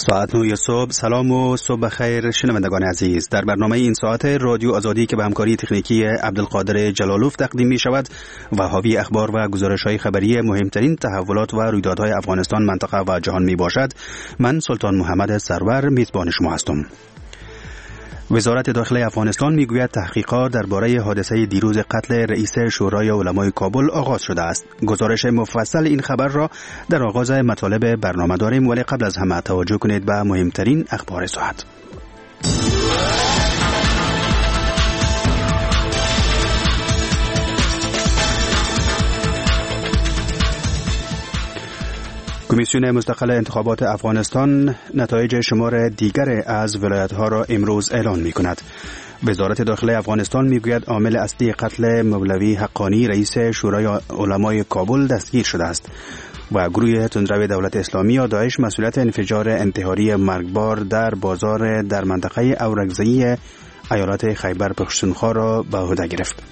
ساعت 9 صبح. سلام و صبح خیر شنوندگان عزیز. در برنامه این ساعت رادیو آزادی که به همکاری تکنیکی عبدالقادر جلالوف تقدیم می شود و حاوی اخبار و گزارش‌های خبری مهمترین تحولات و رویدادهای افغانستان، منطقه و جهان می باشد، من سلطان محمد سرور میزبان شما هستم. وزارت داخلی افغانستان میگوید تحقیقات درباره حادثه دیروز قتل رئیس شورای علمای کابل آغاز شده است. گزارش مفصل این خبر را در آغاز مطالب برنامه داریم، ولی قبل از همه توجه کنید به مهمترین اخبار ساعت. کمیسیون مستقل انتخابات افغانستان نتایج شمار دیگر از ولایت‌ها را امروز اعلان می‌کند. وزارت داخلی افغانستان میگوید عامل اصلی قتل مولوی حقانی رئیس شورای علمای کابل دستگیر شده است و گروه تندرو دولت اسلامی یا داعش مسئولیت انفجار انتحاری مرگبار در بازار در منطقه اورگزئی ایالت خیبر پختونخوا را به عهده گرفت.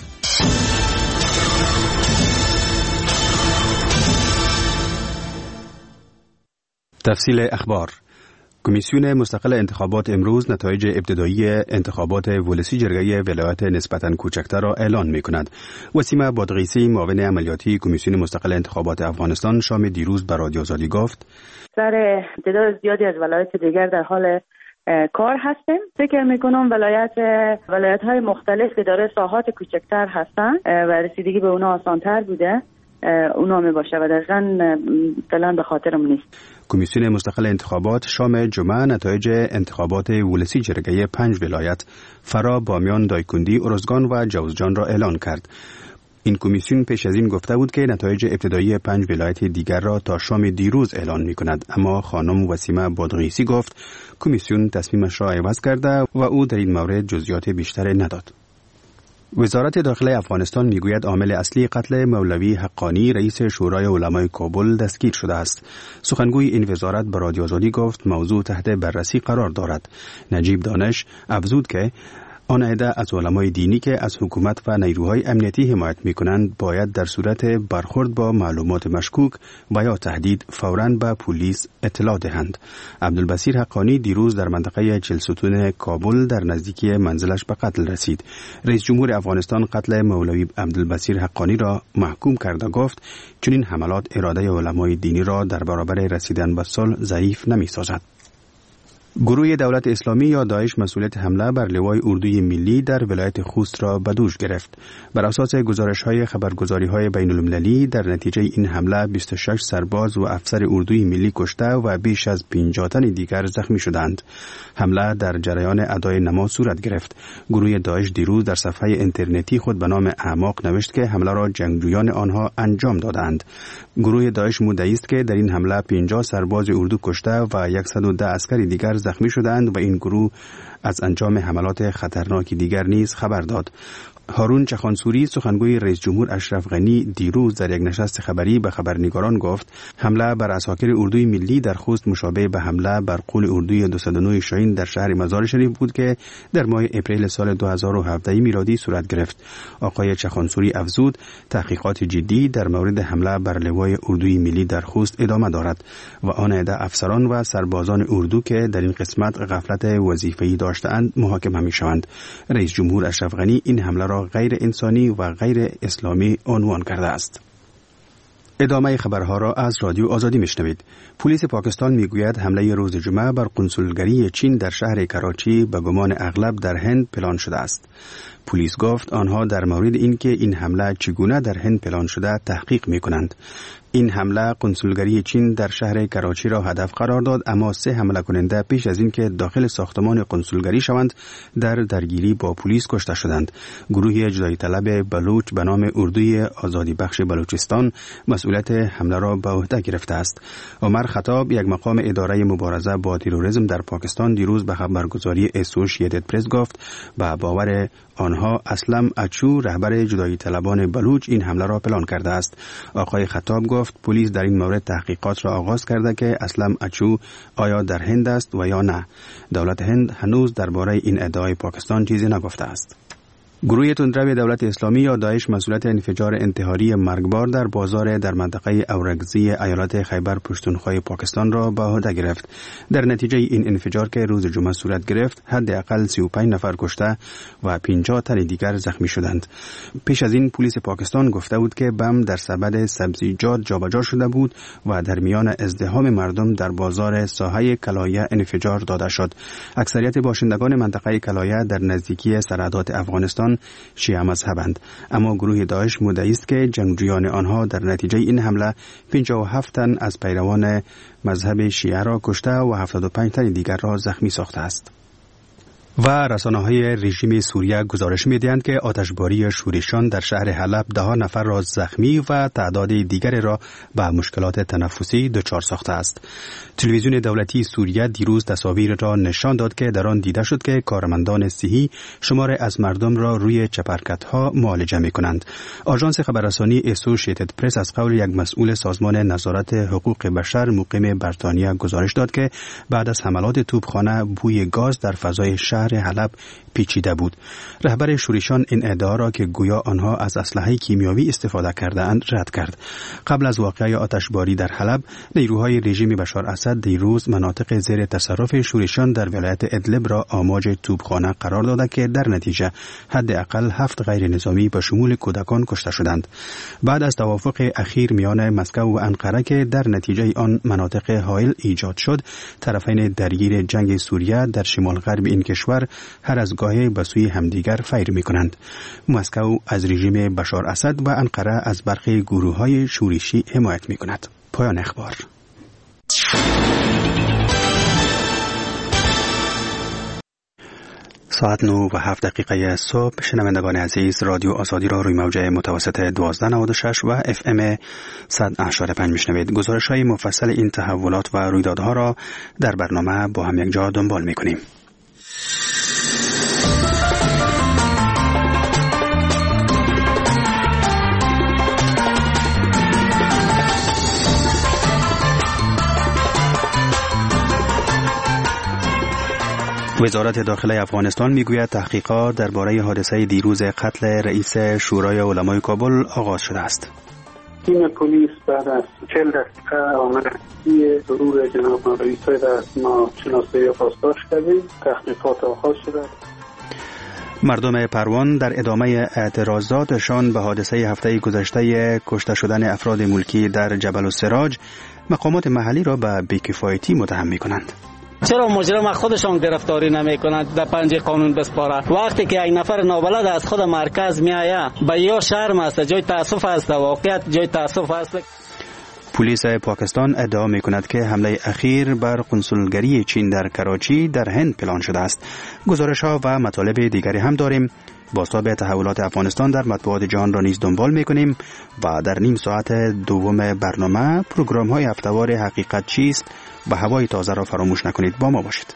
تفصیل اخبار. کمیسیون مستقل انتخابات امروز نتایج ابتدایی انتخابات ولسی جرگه ولایت نسبتاً کوچکتر را اعلان می‌کند. وسیمه بادغیسی، معاون عملیاتی کمیسیون مستقل انتخابات افغانستان، شام دیروز به رادیو آزادی گفت: سر تعداد زیادی از ولایت دیگر در حال کار هستیم. فکر میکنم ولایت‌های مختلف که داره ساحات کوچکتر هستن و رسیدگی به اونا آسان‌تر بوده، اونا می باشه و دقیقاً فعلا به خاطرم نیست. کمیسیون مستقل انتخابات شام جمعه نتایج انتخابات ولسی جرگه 5 ولایت فرا، بامیان، دایکندی، ارزگان و جوزجان را اعلان کرد. این کمیسیون پیش از این گفته بود که نتایج ابتدایی 5 ولایت دیگر را تا شام دیروز اعلان می کند، اما خانم وسیمه بادغیسی گفت کمیسیون تصمیمش را عوض کرده و او در این مورد جزئیات بیشتری نداد. وزارت داخلی افغانستان میگوید عامل اصلی قتل مولوی حقانی رئیس شورای علمای کابل دستگیر شده است. سخنگوی این وزارت به رادیو آزادی گفت موضوع تحت بررسی قرار دارد. نجیب دانش افزود که آن عده از علمای دینی که از حکومت و نیروهای امنیتی حمایت می‌کنند باید در صورت برخورد با معلومات مشکوک و یا تهدید فوراً به پلیس اطلاع دهند. عبدالبصیر حقانی دیروز در منطقه چلستون کابل در نزدیکی منزلش به قتل رسید. رئیس جمهور افغانستان قتل مولوی عبدالبصیر حقانی را محکوم کرده گفت چنین حملات اراده علمای دینی را در برابر رسیدن به صلح ضعیف نمی‌سازد. گروه دولت اسلامی یا داعش مسئولیت حمله بر لوای اردوی ملی در ولایت خوست را به دوش گرفت. بر اساس گزارش‌های خبرگزاری‌های بین‌المللی در نتیجه این حمله 26 سرباز و افسر اردوی ملی کشته و بیش از 50 تن دیگر زخمی شدند. حمله در جریان ادای نماز صورت گرفت. گروه داعش دیروز در صفحه اینترنتی خود به نام اعماق نوشت که حمله را جنگجویان آنها انجام دادند. گروه داعش مدعی است که در این حمله 50 سرباز اردو کشته و 110 عسکر دیگر زخمی شدند و این گروه از انجام حملات خطرناک دیگر نیز خبر داد. هارون چخانسوری سخنگوی رئیس جمهور اشرف غنی دیروز در یک نشست خبری به خبرنگاران گفت حمله بر عساکر اردوی ملی در خوست مشابه به حمله بر قول اردوی 209 شاهین در شهر مزار شریف بود که در ماه اپریل سال 2017 میلادی صورت گرفت. آقای چخانسوری افزود تحقیقات جدی در مورد حمله بر لوای اردوی ملی در خوست ادامه دارد و آن عده افسران و سربازان اردو که در این قسمت غفلت وظیفه‌ای داشتند محاکمه می‌شوند. رئیس جمهور اشرف غنی این حمله را غیر انسانی و غیر اسلامی عنوان کرده است. ادامه خبرها را از رادیو آزادی میشنوید. پلیس پاکستان میگوید حمله روز جمعه بر قنسولگری چین در شهر کراچی به گمان اغلب در هند پلان شده است. پلیس گفت آنها در مورد اینکه این حمله چگونه در هند پلان شده تحقیق میکنند. این حمله قنسولگری چین در شهر کراچی را هدف قرار داد، اما 3 حمله کننده پیش از اینکه داخل ساختمان قنسولگری شوند در درگیری با پلیس کشته شدند. گروه جدایی طلب بلوچ به نام اردوی آزادی بخش بلوچستان مسئولیت حمله را به عهده گرفته است. عمر خطاب، یک مقام اداره مبارزه با تروریسم در پاکستان، دیروز به خبرگزاری اسوسییتد پرس گفت به باور آنها اسلم اچو رهبر جدایی طلبان بلوچ این حمله را پلان کرده است. آقای خطاب گفت پلیس در این مورد تحقیقات را آغاز کرده که اسلم اچو آیا در هند است و یا نه. دولت هند هنوز درباره این ادعای پاکستان چیزی نگفته است. گروه تندرو دولت اسلامی یا داعش مسئولیت انفجار انتحاری مرگبار در بازار در منطقه اورگزی ایالت خیبر پشتونخوا پاکستان را به عهده گرفت. در نتیجه این انفجار که روز جمعه صورت گرفت، حداقل 35 نفر کشته و 50 تن دیگر زخمی شدند. پیش از این پلیس پاکستان گفته بود که بم در سبد سبزیجات جابجا شده بود و در میان ازدحام مردم در بازار ساحه کلایه انفجار داده شد. اکثریت باشندگان منطقه کلایه در نزدیکی سرحدات افغانستان شیعه مذهبند، اما گروه داعش مدعی است که جنگجویان آنها در نتیجه این حمله 57 تن از پیروان مذهب شیعه را کشته و 75 تن دیگر را زخمی ساخته است. و رسانه‌های رژیم سوریه گزارش می‌دهند که آتشباری شورشیان در شهر حلب 10 نفر را زخمی و تعداد دیگری را به مشکلات تنفسی دچار ساخته است. تلویزیون دولتی سوریه دیروز تصاویر را نشان داد که در آن دیده شد که کارمندان صحی شمار از مردم را روی چپرکت‌ها معالجه می‌کنند. آژانس خبررسانی اسوشییتد پرس از قول یک مسئول سازمان نظارت حقوق بشر مقیم بریتانیا گزارش داد که بعد از حملات توپخانه بوی گاز در فضای شهر حلب پیچیده بود. رهبر شورشیان این ادعا را که گویا آنها از اسلحه کیمیاوی استفاده کرده‌اند رد کرد. قبل از واقعه آتشباری در حلب، نیروهای رژیم بشار اسد دیروز مناطق زیر تصرف شورشیان در ولایت ادلب را آماج توپخانه قرار داده که در نتیجه حداقل 7 غیر نظامی به شمول کودکان کشته شدند. بعد از توافق اخیر میان مسکو و انقره که در نتیجه آن مناطق حائل ایجاد شد، طرفین درگیر جنگ سوریه در شمال غرب این کشور هر از گاهی به سوی همدیگر فیر می‌کنند. مسکو از رژیم بشار اسد و انقره از برخی گروه‌های شورشی حمایت می‌کند. پایان اخبار. ساعت 9:07 صبح. شنوندگان عزیز، رادیو آزادی را روی موج متوسط 1296 و FM 100.5 میشنوید. گزارش‌های مفصل این تحولات و رویدادها را در برنامه با هم یک جا دنبال می‌کنیم. وزارت داخله افغانستان میگوید تحقیقات درباره حادثه دیروز قتل رئیس شورای علمای کابل آغاز شده است. تیم پلیس بعد از 40 دقیقه آمد ضرور جناب رئیس ما شناسایی و پاسدار کردیم. تحقیقات آغاز شده. مردم پروان در ادامه اعتراضاتشان به حادثه هفته گذشته کشته شدن افراد ملکی در جبل السراج مقامات محلی را به بی‌کفایتی متهم می‌کنند. چرا مجرم خودشان گرفتاری نمی کنند در پنجه قانون بسپاره؟ وقتی که یک نفر نابلد از خود مرکز می آید به یا شرم است، جای تاسف است، واقعیت جای تاسف است. پلیس پاکستان ادعا می کند که حمله اخیر بر قنصلگری چین در کراچی در هند پلان شده است. گزارش ها و مطالب دیگری هم داریم. بازتاب تحولات افغانستان در مطبوعات جهان را نیز دنبال می‌کنیم و در نیم ساعت دوم برنامه پروگرام‌های هفته‌وار حقیقت چیست و هوای تازه را فراموش نکنید. با ما باشید.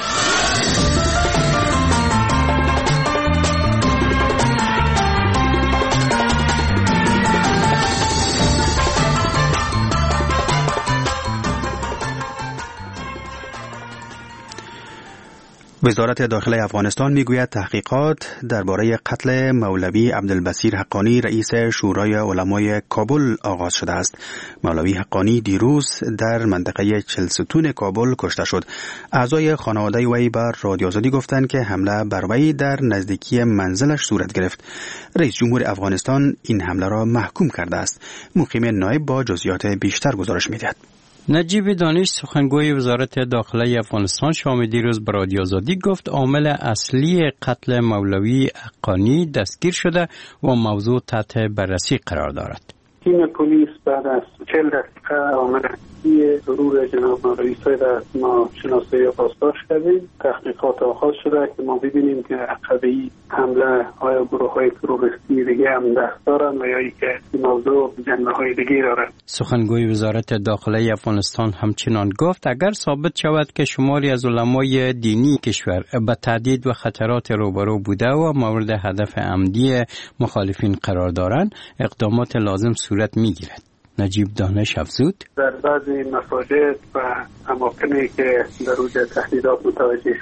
وزارت داخله افغانستان میگوید تحقیقات درباره قتل مولوی عبدالبصیر حقانی رئیس شورای علمای کابل آغاز شده است. مولوی حقانی دیروز در منطقه چلستون کابل کشته شد. اعضای خانواده وی بر رادیو آزادی گفتند که حمله بر وی در نزدیکی منزلش صورت گرفت. رئیس جمهور افغانستان این حمله را محکوم کرده است. مقیم نایب با جزئیات بیشتر گزارش می‌دهد. نجیب دانش سخنگوی وزارت داخله افغانستان شام دیروز به رادیو آزادی گفت عامل اصلی قتل مولوی حقانی دستگیر شده و موضوع تحت بررسی قرار دارد. تیم پلیس بعد از 40 دقیقه آمد ضرور جناب رئیس ما شناسایی و پاسدار کردیم. تحقیقات آغاز شده که ما ببینیم که عقبی حمله آیا گروه‌های تروریستی دیگه هم دست دارن و یا اینکه این موضوع جنبه‌های دیگه داره. سخنگوی وزارت داخله افغانستان همچنان گفت اگر ثابت شود که شماری از علمای دینی کشور به تهدید و خطرات روبرو بوده و مورد هدف عمدی مخالفین قرار دارند، اقدامات لازم صورت می‌گیرد. نجیب دانش افزود در بعضی مساجد و اماکنی که در روز تهدیدات متوجه شد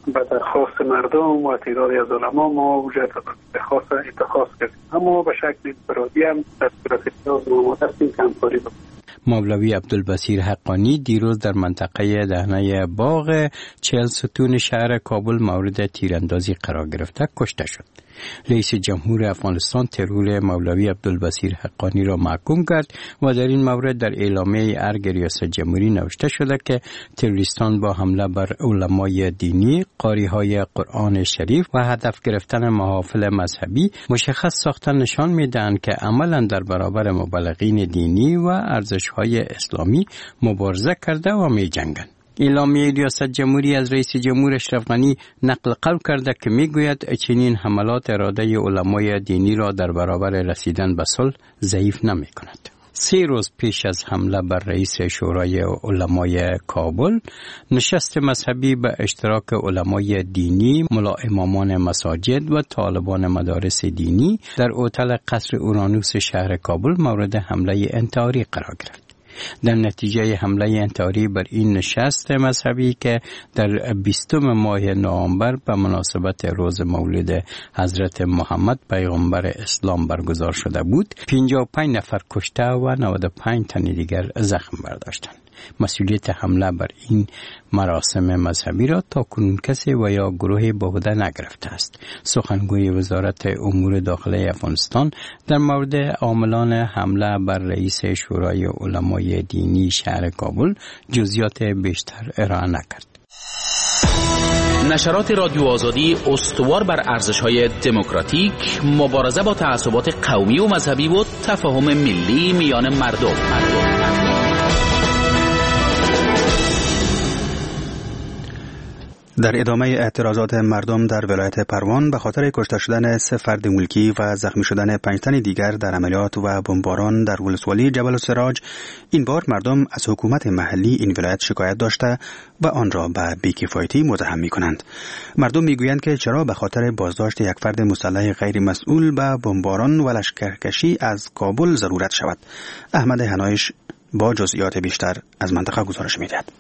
به درخواست مردم و تعدادی از علما ما مجددا اتخاذ کردیم، اما به شکل انفرادی هم در صورت نیاز آماده هستیم که همکاری بکنیم. مولوی عبدالبصیر حقانی دیروز در منطقه دهنه باغ 40 ستون شهر کابل مورد تیراندازی قرار گرفته کشته شد. رئیس جمهور افغانستان ترور مولوی عبدالبصیر حقانی را محکوم کرد و در این مورد در اعلامیه ارگ ریاست جمهوری نوشته شده که تروریستان با حمله بر علمای دینی، قاری‌های قرآن شریف و هدف گرفتن محافل مذهبی مشخص ساختن نشان می‌دهند که عملاً در برابر مبلغین دینی و ارزش‌های اسلامی مبارزه کرده و می‌جنگند. اعلامیه ریاست جمهوری از رئیس جمهور اشرف غنی نقل قول کرده که میگوید چنین حملات اراده علمای دینی را در برابر رسیدن به صلح ضعیف نمی کند. 3 روز پیش از حمله بر رئیس شورای علمای کابل، نشست مذهبی به اشتراک علمای دینی، ملا امامان مساجد و طالبان مدارس دینی در هتل قصر اورانوس شهر کابل مورد حمله انتحاری قرار گرفت. در نتیجه حمله انتحاری بر این نشست مذهبی که در 20 ماه نوامبر به مناسبت روز مولد حضرت محمد پیغمبر اسلام برگزار شده بود، 55 نفر کشته و 95 تن دیگر زخم برداشتند. مسئولیت حمله بر این مراسم مذهبی را تاکنون کسی و یا گروه بیهوده نگرفته است. سخنگوی وزارت امور داخلی افغانستان در مورد عاملان حمله بر رئیس شورای علمای دینی شهر کابل جزئیات بیشتر ارائه نکرد. نشرات رادیو آزادی استوار بر ارزش‌های دموکراتیک، مبارزه با تعصبات قومی و مذهبی و تفاهم ملی میان مردم. در ادامه اعتراضات مردم در ولایت پروان به خاطر کشته شدن 3 فرد ملکی و زخمی شدن 5 تن دیگر در عملیات و بمباران در ولسوالی جبل السراج، این بار مردم از حکومت محلی این ولایت شکایت داشته و آن را به بی‌کفایتی متهم می‌کنند. مردم می‌گویند که چرا به خاطر بازداشت یک فرد مسلح غیر مسئول به بمباران و لشکرکشی از کابل ضرورت شود. احمد حنایش با جزئیات بیشتر از منطقه گزارش می‌دهد.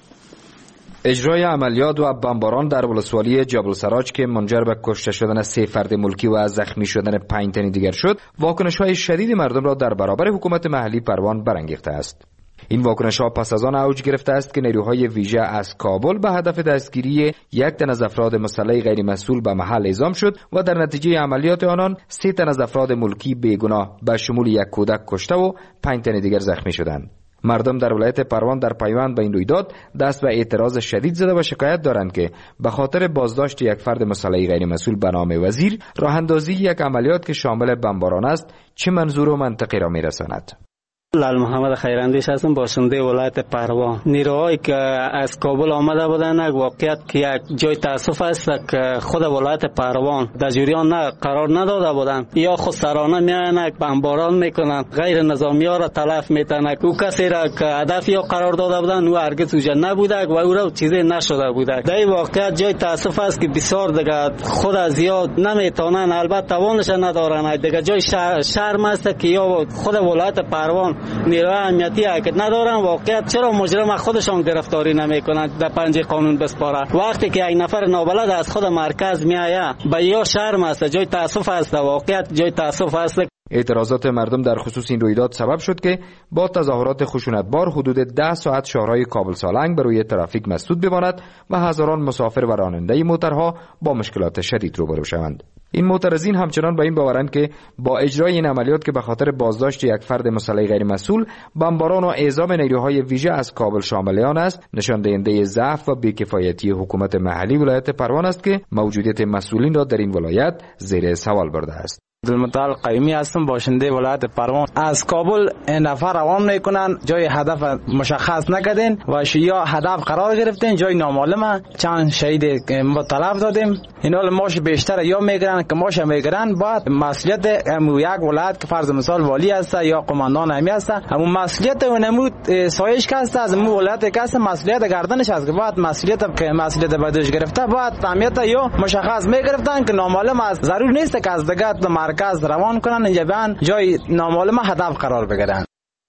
اجرای عملیات و بمباران در ولسوالی جبل السراج که منجر به کشته شدن 3 فرد ملکی و زخمی شدن 5 تن دیگر شد، واکنش‌های شدید مردم را در برابر حکومت محلی پروان برانگیخته است. این واکنش‌ها پس از آن اوج گرفته است که نیروهای ویژه از کابل به هدف دستگیری 1 تن از افراد مسلح غیر مسئول به محل اعزام شد و در نتیجه عملیات آنان 3 تن از افراد ملکی بیگناه به شمول 1 کودک کشته و 5 تن دیگر زخمی شدند. مردم در ولایت پروان در پیوند به این رویداد دست به اعتراض شدید زده و شکایت دارند که به خاطر بازداشت 1 فرد مسلح غیر مسئول به نام وزیر، راه اندازی 1 عملیات که شامل بمباران است چه منظور و منطقی را میرساند. لال محمد خیراندیش هستم، باشنده ولایت پروان. نیروهایی که از کابل آمده بودند واقعیت که یک جای تاسف است که خود ولایت پروان در جریان قرار نداده بودند، یا خود سرانه میآیند بمباران میکنند، غیر نظامی ها را تلف میتنند. او کسی را که هدف یا قرار داده بودند او هرگز اوجا نبوده و او را چیزی نشده بوده. در این واقعیت جای تاسف است که بسیار دیگه خود زیاد نمیتونن، البته توانش ندارن. دیگه جای شرم است که یا خود ولایت پروان نیروی امنیتی حرکت ندارن. واقعیت چرا مجرم خودشان گرفتاری نمیکنند در پنجه قانون بسپاره؟ وقتی که یک نفر نابلد از خود مرکز میآید به یا شرم است، جای تاسف است. واقعیت جای تاسف است. اعتراضات مردم در خصوص این رویداد سبب شد که با تظاهرات خشونتبار حدود 10 ساعت شهرهای کابل سالنگ بر روی ترافیک مسدود بماند و هزاران مسافر و راننده موترها با مشکلات شدید روبرو شوند. این معترضین همچنان به این باورند که با اجرای این عملیات که به خاطر بازداشت 1 فرد مسلح غیر مسئول، بمباران و اعزام نیروهای ویژه از کابل شامل آن است، نشان دهنده ضعف و بی‌کفایتی حکومت محلی ولایت پروان است که موجودیت مسئولین را در این ولایت زیر سوال برده است. عبدالمطلب قیومی هستم، باشنده ولایت پروان. از کابل نفر روان میکنن، جای هدف مشخص نکردین و یا هدف قرار گرفتین، جای نامعلومه. چند شهید ما تلف دادیم. اینا ماش بیشتر یا میگیرن که ماش میگیرن، بعد مسئولیت یک ولایت که فرض مثال والی هست یا قماندان همی هست، همون مسئولیت اونمو سایش کاسته از مو ولایت کاسته مسئولیت گردنش است که بعد مسئولیت بدش گرفته، بعد فهمیت یا مشخص میگرفتن که نامعلوم است. ضرور نیست که از دیگه مرکز روان کنن اینجا بیان جای نامعلوم هدف قرار بگیرن.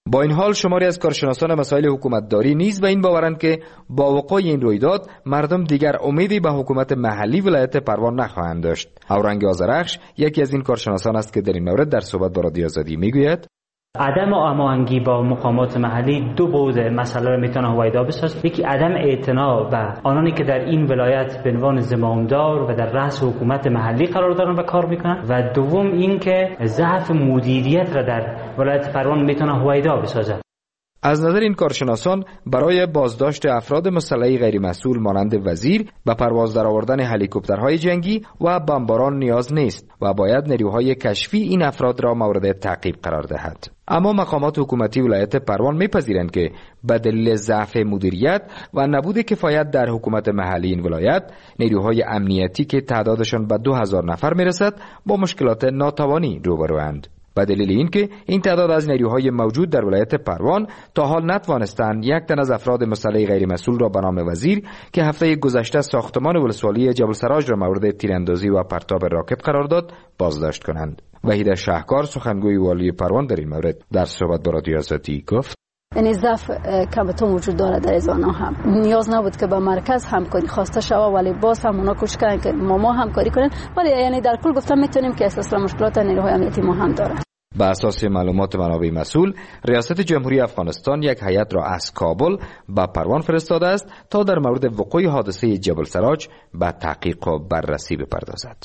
با این حال شماری از کارشناسان مسائل حکومتداری نیز به این باورند که با وقوع این رویداد مردم دیگر امیدی به حکومت محلی ولایت پروان نخواهند داشت. اورنگ آذرخش یکی از این کارشناسان است که در این مورد در صحبت با رادیو آزادی میگوید عدم هماهنگی با مقامات محلی دو بعد مسئله را میتونه هویدا بسازد. یکی عدم اعتنا به آنانی که در این ولایت به عنوان زمامدار و در رأس حکومت محلی قرار دارن و کار میکنن، و دوم این که ضعف مدیریت را در ولایت پروان میتونه هویدا بسازد. از نظر این کارشناسان برای بازداشت افراد مسلح غیر مسئول مانند وزیر به پرواز درآوردن هلیکوپترهای جنگی و بمباران نیاز نیست و باید نیروهای کشفی این افراد را مورد تعقیب قرار دهد. اما مقامات حکومتی ولایت پروان میپذیرند که به دلیل ضعف مدیریت و نبود کفایت در حکومت محلی این ولایت، نیروهای امنیتی که تعدادشان به 2000 نفر میرسد با مشکلات ناتوانی روبروند. به دلیل اینکه این تعداد از نیروهای موجود در ولایت پروان تا حال نتوانستند یک تن از افراد مسلح غیر مسئول را به نام وزیر که هفته گذشته ساختمان ولسوالی جبل سراج را مورد تیراندازی و پرتاب راکت قرار داد بازداشت کنند. وحید شهکار سخنگوی والی پروان در این مورد در صحبت با رادیو آزادی گفت یعنی ضعف کمتون وجود داره در از آنها هم. نیاز نبود که با مرکز همکاری خواسته شود، ولی باز هم اونا کوشش کردن که ما همکاری کنن، ولی یعنی در کل گفتم میتونیم که اساس مشکلات نیروهای امنیتی ما هم داره. به اساس معلومات منابع مسئول، ریاست جمهوری افغانستان یک هیئت را از کابل به پروان فرستاده است تا در مورد وقوع حادثه جبل سراج به تحقیق و بررسی بپردازد.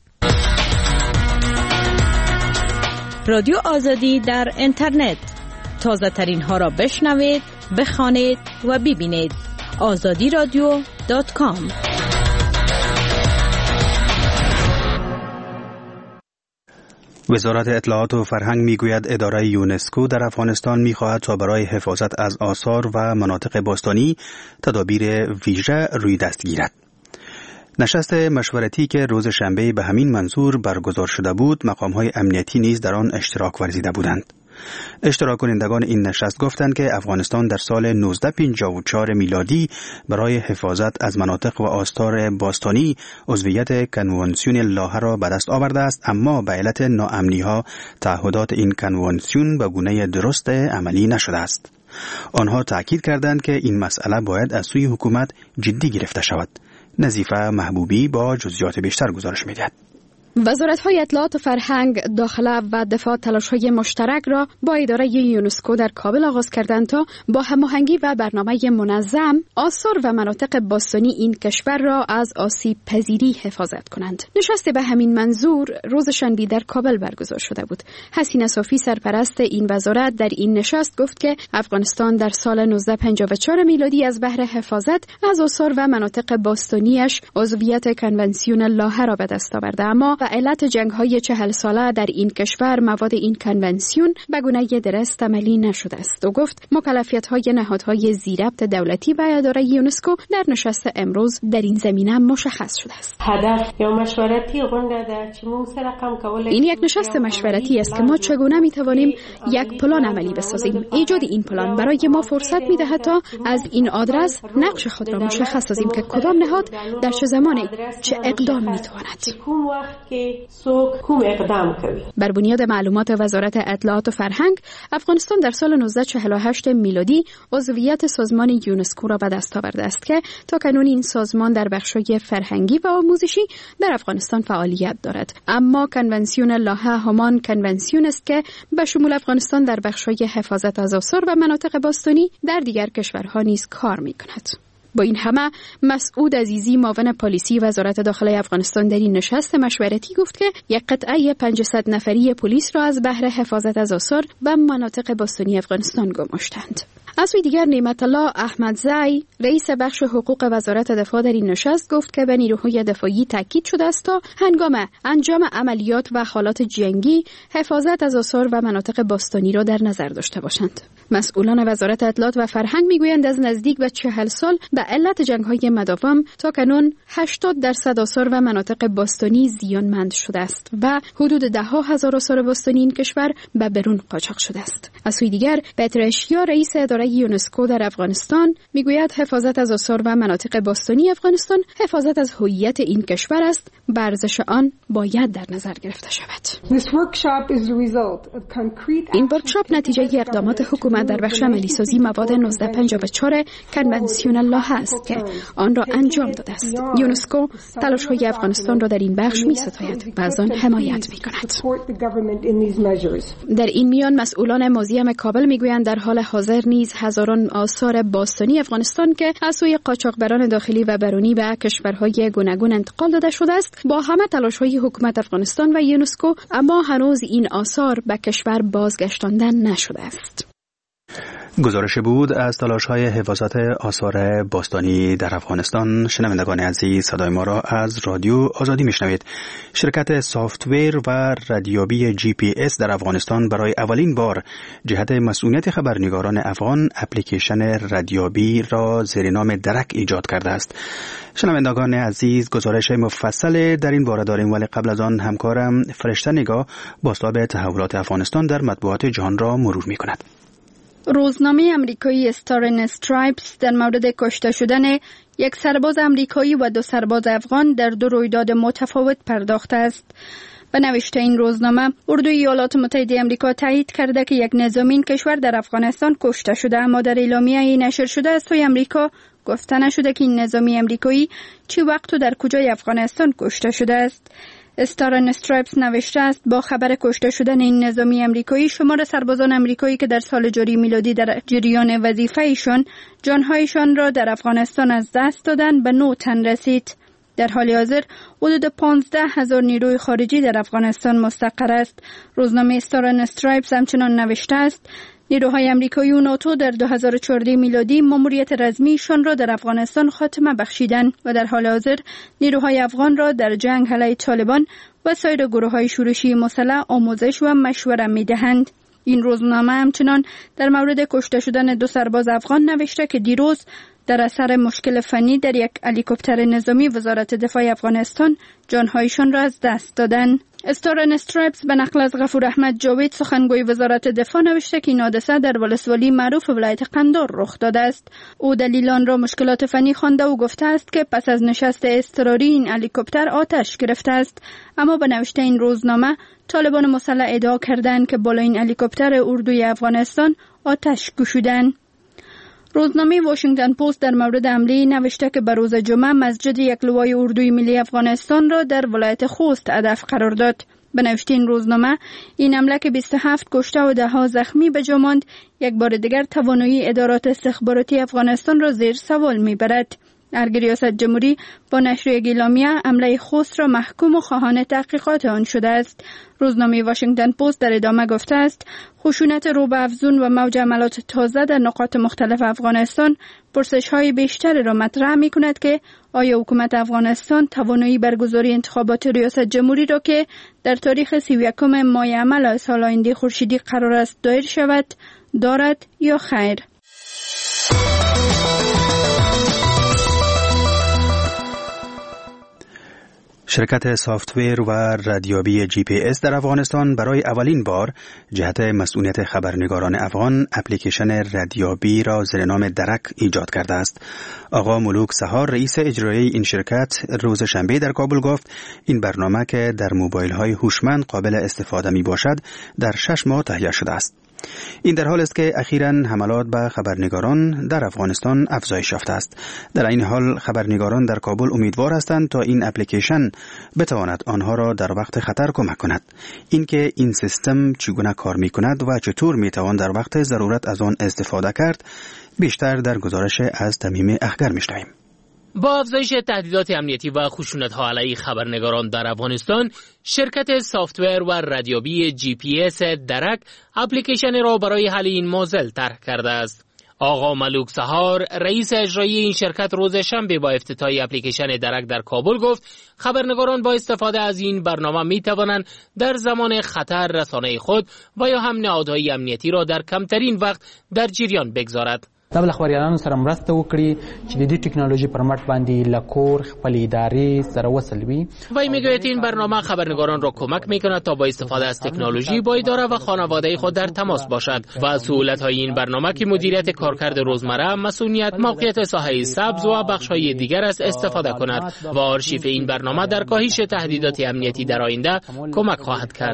رادیو آزادی در اینترنت، تازه ترین ها را بشنوید، بخوانید و ببینید. azadiradyo.com. وزارت اطلاعات و فرهنگ میگوید اداره یونسکو در افغانستان میخواهد تا برای حفاظت از آثار و مناطق باستانی تدابیر ویژه روی دست گیرد. نشست مشورتی که روز شنبه به همین منظور برگزار شده بود، مقام‌های امنیتی نیز در آن اشتراک ورزیده بودند. اشتراک کنندگان این نشست گفتند که افغانستان در سال 1954 میلادی برای حفاظت از مناطق و آثار باستانی عضویت کنوانسیون لاهه را به دست آورده است، اما به علت ناامنی‌ها تعهدات این کنوانسیون به گونه درست عملی نشده است. آنها تاکید کردند که این مسئله باید از سوی حکومت جدی گرفته شود. نظیفه محبوبی با جزئیات بیشتر گزارش می‌دهد. وزارت‌های اطلاعات و فرهنگ، داخله و دفاع تلاش‌های مشترک را با اداره یونسکو در کابل آغاز کردند تا با هماهنگی و برنامه منظم آثار و مناطق باستانی این کشور را از آسیب پذیری حفاظت کنند. نشست به همین منظور روز شنبه در کابل برگزار شده بود. حسینه صافی سرپرست این وزارت در این نشست گفت که افغانستان در سال 1954 میلادی از بهر حفاظت از آثار و مناطق باستانیش عضویت کنوانسیون لاهه را به دست آورده، اما و علت جنگ‌های 40 ساله در این کشور مواد این کنونسیون به گونه درست عملی نشده است. او گفت مکلفیت‌های نهادهای زیربط دولتی و اداره یونسکو در نشست امروز در این زمینه مشخص شده است. هدف یا مشورتی غونډه ده چې موږ سره رقم کولای. این یک نشست مشورتی است که ما چگونه می‌توانیم یک پلان عملی بسازیم. ایجاد این پلان برای ما فرصت می‌دهد تا از این آدرس نقش خود را مشخص سازیم که کدام نهاد در چه زمانی چه اقدام می‌تواند. بر بنیاد معلومات وزارت اطلاعات و فرهنگ، افغانستان در سال 1948 میلادی عضویت سازمان یونسکو را به دست آورده است که تاکنون این سازمان در بخش‌های فرهنگی و آموزشی در افغانستان فعالیت دارد. اما کنونسیون لاهه همان کنونسیون است که به شمول افغانستان در بخش‌های حفاظت از آثار و مناطق باستانی در دیگر کشورها نیز کار می‌کند. با این همه مسعود عزیزی معاون پلیسی وزارت داخلی افغانستان در این نشست مشورتی گفت که یک قطعه 500 نفری پلیس را از بهر حفاظت از آثار و مناطق باستانی افغانستان گماشتند. از سوی دیگر نعمت الله احمدزی رئیس بخش حقوق وزارت دفاع در این نشست گفت که به نیروهای دفاعی تاکید شده است تا هنگام انجام عملیات و حالات جنگی حفاظت از آثار و مناطق باستانی را در نظر داشته باشند. مسئولان وزارت اطلاعات و فرهنگ میگویند از نزدیک به 40 سال به علت جنگ‌های مداوم تاکنون 80% آثار و مناطق باستانی زیانمند شده است و حدود 10,000 آثار باستانی این کشور به برون قاچاق شده است. از سوی دیگر پتر اشیا رئیس اداره یونسکو در افغانستان میگوید حفاظت از آثار و مناطق باستانی افغانستان حفاظت از هویت این کشور است و ارزش آن باید در نظر گرفته شود. این ورکشاپ نتیجه اقدامات حکومت در بخش عملی‌سازی مواد 1954 کنونسیون لا است که آن را انجام داده است. یونسکو تلاش‌های افغانستان را در این بخش می‌ستاید و از آن حمایت می‌کند. در این میان مسئولان موزیم کابل میگویند در حال حاضر نیز هزاران آثار باستانی افغانستان که از سوی قاچاقبران داخلی و برونی به کشورهای گوناگون انتقال داده شده است با همه تلاش‌های حکومت افغانستان و یونسکو اما هنوز این آثار به کشور بازگردانده نشده است. گزارش بود از تلاش‌های حفاظت آثار باستانی در افغانستان. شنوندگان عزیز، صدای ما را از رادیو آزادی میشنوید. شرکت سافت‌ویر و ردیابی GPS در افغانستان برای اولین بار جهت مسئولیت خبرنگاران افغان اپلیکیشن ردیابی را زیر نام درک ایجاد کرده است. شنوندگان عزیز، گزارش مفصل در این باره داریم، ولی قبل از آن همکارم فرشته نگاه بازتاب تحولات افغانستان در مطبوعات جهان را مرور می‌کند. روزنامه امریکایی استار اند استرایپس در مورد کشته شدن یک سرباز امریکایی و 2 سرباز افغان در 2 رویداد متفاوت پرداخته است. به نوشته این روزنامه، اردوی ایالات متحده آمریکا تایید کرده که یک نظامی این کشور در افغانستان کشته شده، اما در اعلامیه نشر شده از سوی آمریکا گفته نشده که این نظامی امریکایی چه وقت و در کجای افغانستان کشته شده است. استار اند استرایپس نوشته است با خبر کشته شدن این نظامی امریکایی، شمار سربازان امریکایی که در سال جاری میلادی در جریان وظیفه‌شان جانهایشان را در افغانستان از دست دادند به 9 تن رسید. در حال حاضر حدود 15,000 نیروی خارجی در افغانستان مستقر است. روزنامه استار اند استرایپس همچنان نوشته است نیروهای امریکایی و ناتو در 2014 میلادی ماموریت رزمیشان را در افغانستان خاتمه بخشیدند و در حال حاضر نیروهای افغان را در جنگ علیه طالبان و سایر گروه‌های شورشی مسلح آموزش و مشوره می‌دهند. این روزنامه همچنان در مورد کشته شدن 2 سرباز افغان نوشته که دیروز در اثر مشکل فنی در یک هلیکوپتر نظامی وزارت دفاع افغانستان جانهایشان را از دست دادند. استار اند استرایپس به نقل از غفور احمد جاوید سخنگوی وزارت دفاع نوشته که این حادثه در ولسوالی معروف ولایت قندار رخ داده است. او دلیل آن را مشکلات فنی خوانده و گفته است که پس از نشست اضطراری این هلیکوپتر آتش گرفته است، اما به نوشته این روزنامه طالبان مسلح ادعا کردند که بالا این هلیکوپتر اردوی افغانستان آتش گشودند. روزنامه واشنگتن پست در مورد حمله نوشته که به روز جمعه مسجد یک لوای اردوی ملی افغانستان را در ولایت خوست هدف قرار داد. به نوشته این روزنامه این حمله که 27 کشته و 10 زخمی به جا ماند یک بار دیگر توانایی ادارات استخباراتی افغانستان را زیر سوال میبرد. ارگ ریاست جمهوری با نشر یک اعلامیه حمله خوست را محکوم و خواهان تحقیقات آن شده است. روزنامه واشنگتن پست در ادامه گفته است خشونت روبه افزون و موج حملات تازه در نقاط مختلف افغانستان پرسش‌های بیشتر را مطرح می‌کند که آیا حکومت افغانستان توانایی برگزاری انتخابات ریاست جمهوری را که در تاریخ 31 ماه اول سال آینده خورشیدی قرار است دایر شود دارد یا خیر؟ شرکت سافت‌ویر و ردیابی GPS در افغانستان برای اولین بار جهت مسئولیت خبرنگاران افغان اپلیکیشن ردیابی را زیر نام درک ایجاد کرده است. آقا ملوک سهار رئیس اجرایی این شرکت روز شنبه در کابل گفت این برنامه که در موبایل‌های هوشمند قابل استفاده می باشد در 6 ماه تهیه شده است. این در حال است که اخیراً حملات به خبرنگاران در افغانستان افزایش یافته است. در این حال خبرنگاران در کابل امیدوار هستند تا این اپلیکیشن بتواند آنها را در وقت خطر کمک کند. اینکه این سیستم چگونه کار می‌کند و چطور می‌توان در وقت ضرورت از آن استفاده کرد بیشتر در گزارش از تمیم اخگر می‌شنویم. با افزایش تهدیدات امنیتی و خشونت‌ها علیه خبرنگاران در افغانستان، شرکت سافت‌ویر و ردیابی GPS درک اپلیکیشن را برای حل این معضل طرح کرده است. آقا ملوک سهار رئیس اجرایی این شرکت روز شنبه با افتتاح اپلیکیشن درک در کابل گفت خبرنگاران با استفاده از این برنامه می توانند در زمان خطر رسانه خود و یا هم نهادهای امنیتی را در کمترین وقت در جریان بگذارد. د بل خبريالانو سره مرسته وکړي چې د دې ټکنالوژي پر مټ باندې لکور خپل ادارې سره وصل وي. وی میگوید این برنامه خبرنگاران را کمک میکند تا با استفاده از تکنولوژی با اداره و خانواده خود در تماس باشد و سهولت‌های این برنامه که مدیریت کارکرد روزمره، مسئولیت، موقعیت ساحه سبز و بخش‌های دیگر است استفاده کند و آرشیو این برنامه در کاهش تهدیدات امنیتی در آینده کمک خواهد کرد.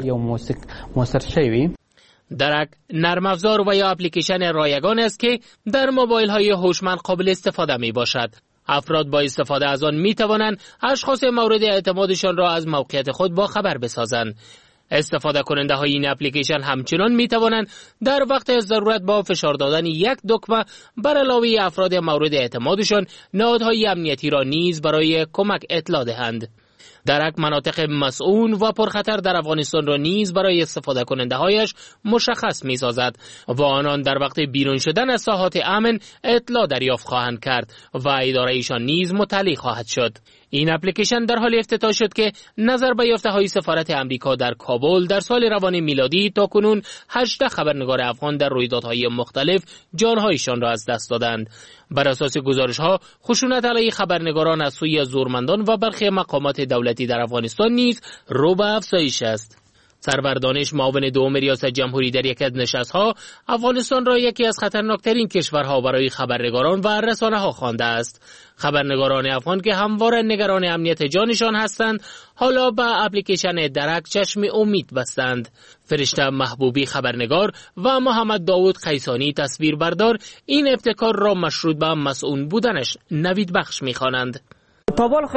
درک نرم افزار و یا اپلیکیشن رایگان است که در موبایل های هوشمند قابل استفاده می باشد. افراد با استفاده از آن می توانند اشخاص مورد اعتمادشان را از موقعیت خود با خبر بسازند. استفاده کننده های این اپلیکیشن همچنان می توانند در وقت ضرورت با فشار دادن یک دکمه بر علاوه افراد مورد اعتمادشان نهادهای امنیتی را نیز برای کمک اطلاع دهند. درک مناطق مسئول و پرخطر در افغانستان را نیز برای استفاده کننده هایش مشخص می سازد و آنان در وقت بیرون شدن از ساحات امن اطلاع دریافت خواهند کرد و اداره ایشان نیز مطلع خواهد شد. این اپلیکیشن در حال افتتاح شد که نظر به یافته‌های سفارت امریکا در کابل در سال روان میلادی تاکنون 18 خبرنگار افغان در رویدادهای مختلف جانهایشان را از دست دادند. بر اساس گزارش‌ها خشونت علیه خبرنگاران از سوی زورمندان و برخی مقامات دولتی در افغانستان نیز رو به افزایش است. سرور دانش معاون دوم ریاست جمهوری در یک از نشست‌ها افغانستان را یکی از خطرناکترین کشورها برای خبرنگاران و رسانه‌ها خوانده است. خبرنگاران افغان که همواره نگران امنیت جانشان هستند، حالا به اپلیکیشن درک چشم امید بستند. فرشته محبوبی خبرنگار و محمد داوود قیسانی تصویربردار این ابتکار را مشروط به مسئول بودنش نوید بخش می‌خوانند. تا بال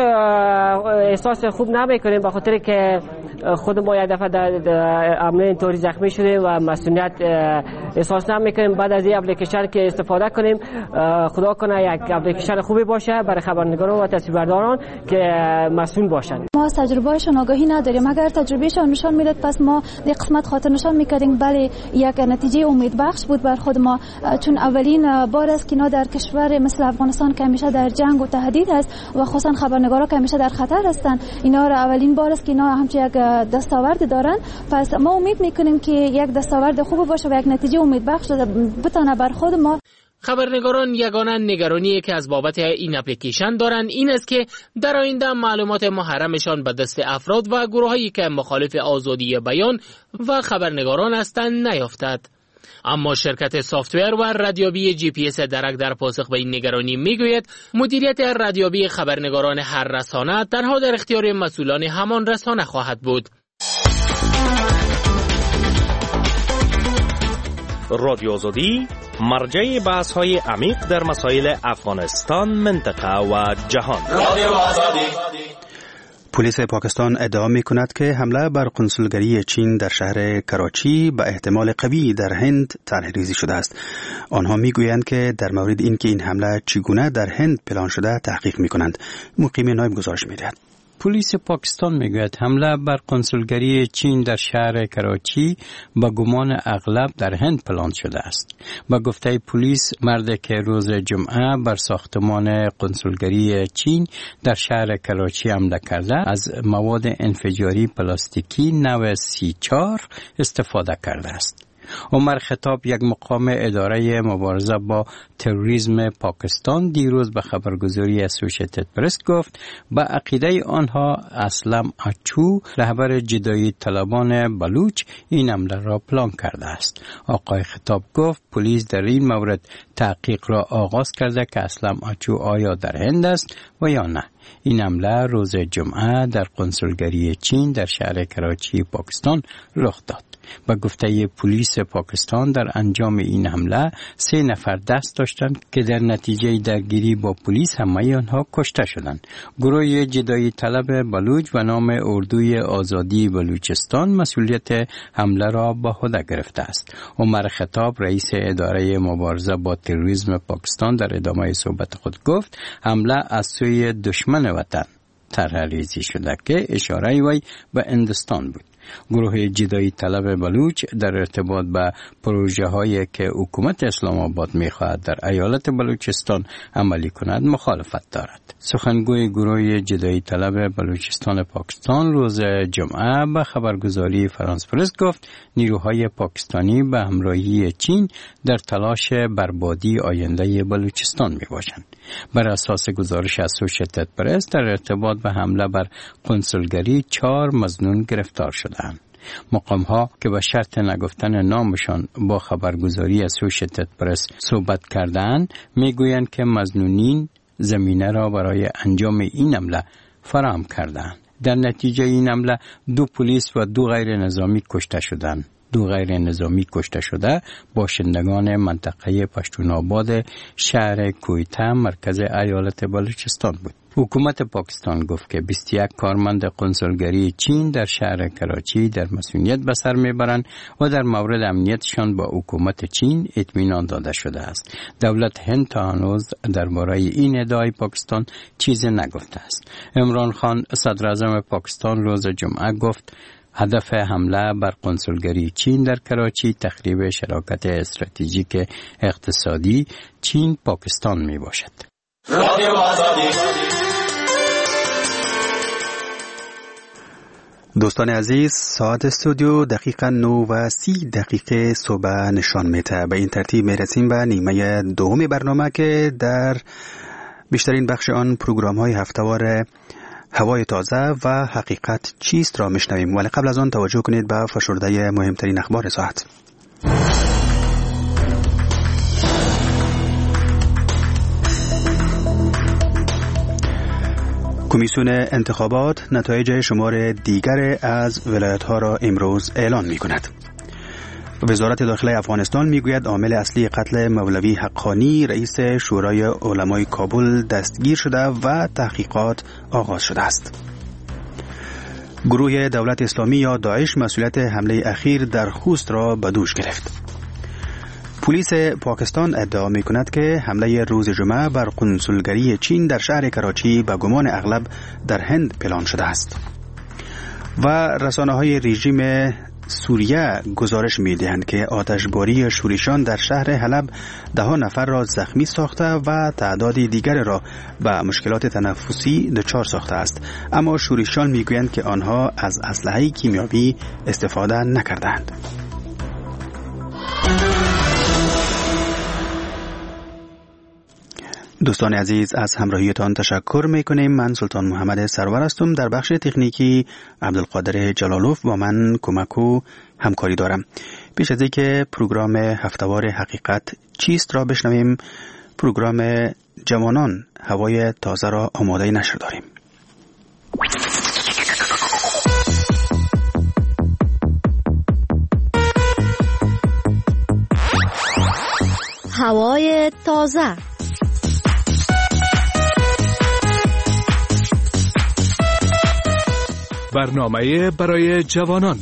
احساس خوب نمیکنیم به خاطر که خود ما یک دفعه در عمله اینطوری زخمی شدیم و مسئولیت احساس نمیکنیم. بعد از این اپلیکیشن که استفاده کنیم، خدا کنه یک اپلیکیشن خوبی باشه برای خبرنگاران و تصویربرداران که مسئول باشند. ما تجربهشون آگاهی نداریم، اگر تجربهشون نشان میداد پس ما در قسمت خاطر نشان میکردیم بله یک نتیجه امیدبخش بود بر خود ما، چون اولین بار است که اینا در کشور مثل افغانستان که همیشه در جنگ و تهدید است و خصوصا خبرنگارا که همیشه در خطر هستن، اینا را اولین بار است که اینا همچین یک دستاورد دارن. پس ما امید میکنیم که یک دستاورد خوب باشه و یک نتیجه امیدبخش بتونه بر خود ما. خبرنگاران یگانه نگرانی که از بابت این اپلیکیشن دارند این است که در آینده معلومات محرمشان به دست افراد و گروهایی که مخالف آزادی بیان و خبرنگاران هستند نیفتد. اما شرکت سافتور و ردیابی GPS درک در پاسخ به این نگرانی میگوید مدیریت ردیابی خبرنگاران هر رسانه تنها در اختیار مسئولان همان رسانه خواهد بود. رادیو آزادی مرجع بحث‌های عمیق در مسائل افغانستان، منطقه و جهان. رادیو آزادی. پلیس پاکستان ادعا می کند که حمله بر قنسولگری چین در شهر کراچی به احتمال قوی در هند طرح‌ریزی شده است. آنها می گویند که در مورد اینکه این حمله چگونه در هند پلان شده تحقیق می کنند. مقیم نایب گزارش می دهد. پلیس پاکستان میگوید حمله بر قنسولگری چین در شهر کراچی با گمان اغلب در هند پلان شده است. با گفته پلیس مردی که روز جمعه بر ساختمان قنسولگری چین در شهر کراچی حمله کرده از مواد انفجاری پلاستیکی نوع C4 استفاده کرده است. عمر خطاب، یک مقام اداره مبارزه با تروریسم پاکستان، دیروز به خبرگزاری اسوسییتد پرس گفت به عقیده آنها اسلم اچو، رهبر جدایی طلبان بلوچ، این حمله را پلان کرده است. آقای خطاب گفت پلیس در این مورد تحقیق را آغاز کرده که اسلم اچو آیا در هند است و یا نه. این حمله روز جمعه در قنسولگری چین در شهر کراچی پاکستان رخ داد. با گفته پلیس پاکستان در انجام این حمله 3 نفر دست داشتند که در نتیجه درگیری با پلیس همه آنها کشته شدند. گروه جدایی طلب بلوچ و نام اردوی آزادی بلوچستان مسئولیت حمله را به عهده گرفته است. عمر خطاب، رئیس اداره مبارزه با تروریسم پاکستان، در ادامه صحبت خود گفت حمله از سوی دشمن وطن طرح‌ریزی شده که اشاره وی به هندوستان بود. گروه جدایی طلب بلوچ در ارتباط به پروژه هایی که حکومت اسلام آباد میخواهد در ایالت بلوچستان عملی کند مخالفت دارد. سخنگوی گروه جدایی طلب بلوچستان پاکستان روز جمعه به خبرگزاری فرانس پرس گفت نیروهای پاکستانی به همراهی چین در تلاش بربادی آینده بلوچستان میباشند. بر اساس گزارش اسوشیتد پرس در ارتباط به حمله بر قنصلگری 4 مظنون گرفتار شدند. مقام‌ها که به شرط نگفتن نامشان با خبرگزاری اسوشیتد پرس صحبت کردند میگویند که مظنونین زمینه را برای انجام این حمله فراهم کردند. در نتیجه این حمله 2 پلیس و 2 غیر نظامی کشته شدند. 2 غیر نظامی کشته شده باشندگان منطقه پشتون آباد شهر کویته مرکز ایالت بلوچستان بود. حکومت پاکستان گفت که 21 کارمند قنصلگری چین در شهر کراچی در مسئولیت به سر میبرند و در مورد امنیتشان با حکومت چین اطمینان داده شده است. دولت هند تا هنوز درباره این ادعای پاکستان چیزی نگفته است. عمران خان صدر اعظم پاکستان روز جمعه گفت هدف حمله بر قنصلگری چین در کراچی تخریب شراکت استراتژیک اقتصادی چین پاکستان می باشد. دوستان عزیز، ساعت استودیو دقیقا 9:30 صبح نشان میده. به این ترتیب میرسیم به نیمه دوم برنامه که در بیشترین بخش آن پروگرام های هفته‌وار هوای تازه و حقیقت چیست را میشنویم، ولی قبل از آن توجه کنید به فشرده مهمترین اخبار ساعت. کمیسیون انتخابات نتایج شمار دیگر از ولایت‌ها را امروز اعلان می‌کند. وزارت داخله افغانستان میگوید عامل اصلی قتل مولوی حقانی رئیس شورای علمای کابل دستگیر شده و تحقیقات آغاز شده است. گروه دولت اسلامی یا داعش مسئولیت حمله اخیر در خوست را به دوش گرفت. پلیس پاکستان ادعا می‌کند که حمله روز جمعه بر قنصلگری چین در شهر کراچی به گمان اغلب در هند پلان شده است. و رسانه‌های رژیم سوریه گزارش می‌دهند که آتشباری شورشیان در شهر حلب 10 نفر را زخمی ساخته و تعداد دیگر را به مشکلات تنفسی دچار ساخته است، اما شورشیان می‌گویند که آنها از اسلحه کیمیایی استفاده نکردند. دوستان عزیز، از همراهیتان تشکر میکنیم. من سلطان محمد سرور هستم. در بخش تکنیکی عبدالقادر جلالوف با من کمک و همکاری دارم. پیش از اینکه پروگرام هفته‌وار حقیقت چیست را بشنویم، پروگرام جوانان هوای تازه را آماده نشر داریم. هوای تازه. برنامه برای جوانان.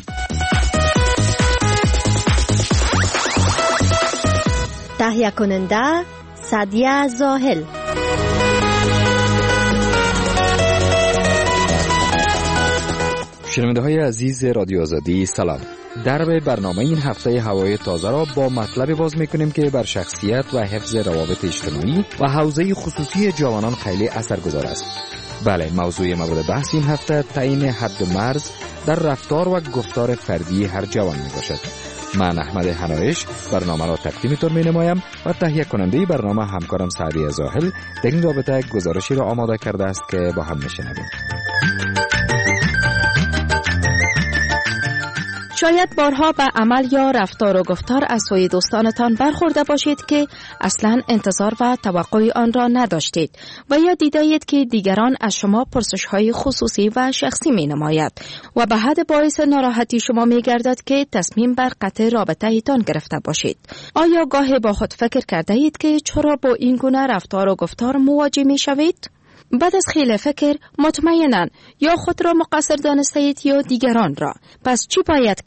تهیه کننده سعدیه زاهل. شنونده های عزیز رادیو آزادی سلام. درب برنامه این هفته هوای تازه را با مطلب باز میکنیم که بر شخصیت و حفظ روابط اجتماعی و حوزه خصوصی جوانان خیلی اثرگذار است. بله، موضوع مورد بحث این هفته تعیین حد و مرز در رفتار و گفتار فردی هر جوان می باشد. من احمد حنایش برنامه را تقدیم تون می نمایم و تهیه کننده برنامه همکارم سعدیه زاهل در این رابطه گزارشی را آماده کرده است که با هم میشنویم. شاید بارها به عمل یا رفتار و گفتار از سوی دوستانتان برخورده باشید که اصلا انتظار و توقع آن را نداشتید و یا دیدید که دیگران از شما پرسش‌های خصوصی و شخصی می‌نماید و به حد باعث ناراحتی شما می‌گردد که تصمیم بر قطع رابطه‌تان گرفته باشید. آیا گاهی با خود فکر کرده اید که چرا با این گونه رفتار و گفتار مواجه می‌شوید؟ بعد از خیلی فکر مطمئناً یا خود را مقصر دانسته اید یا دیگران را. پس چی باید کرد؟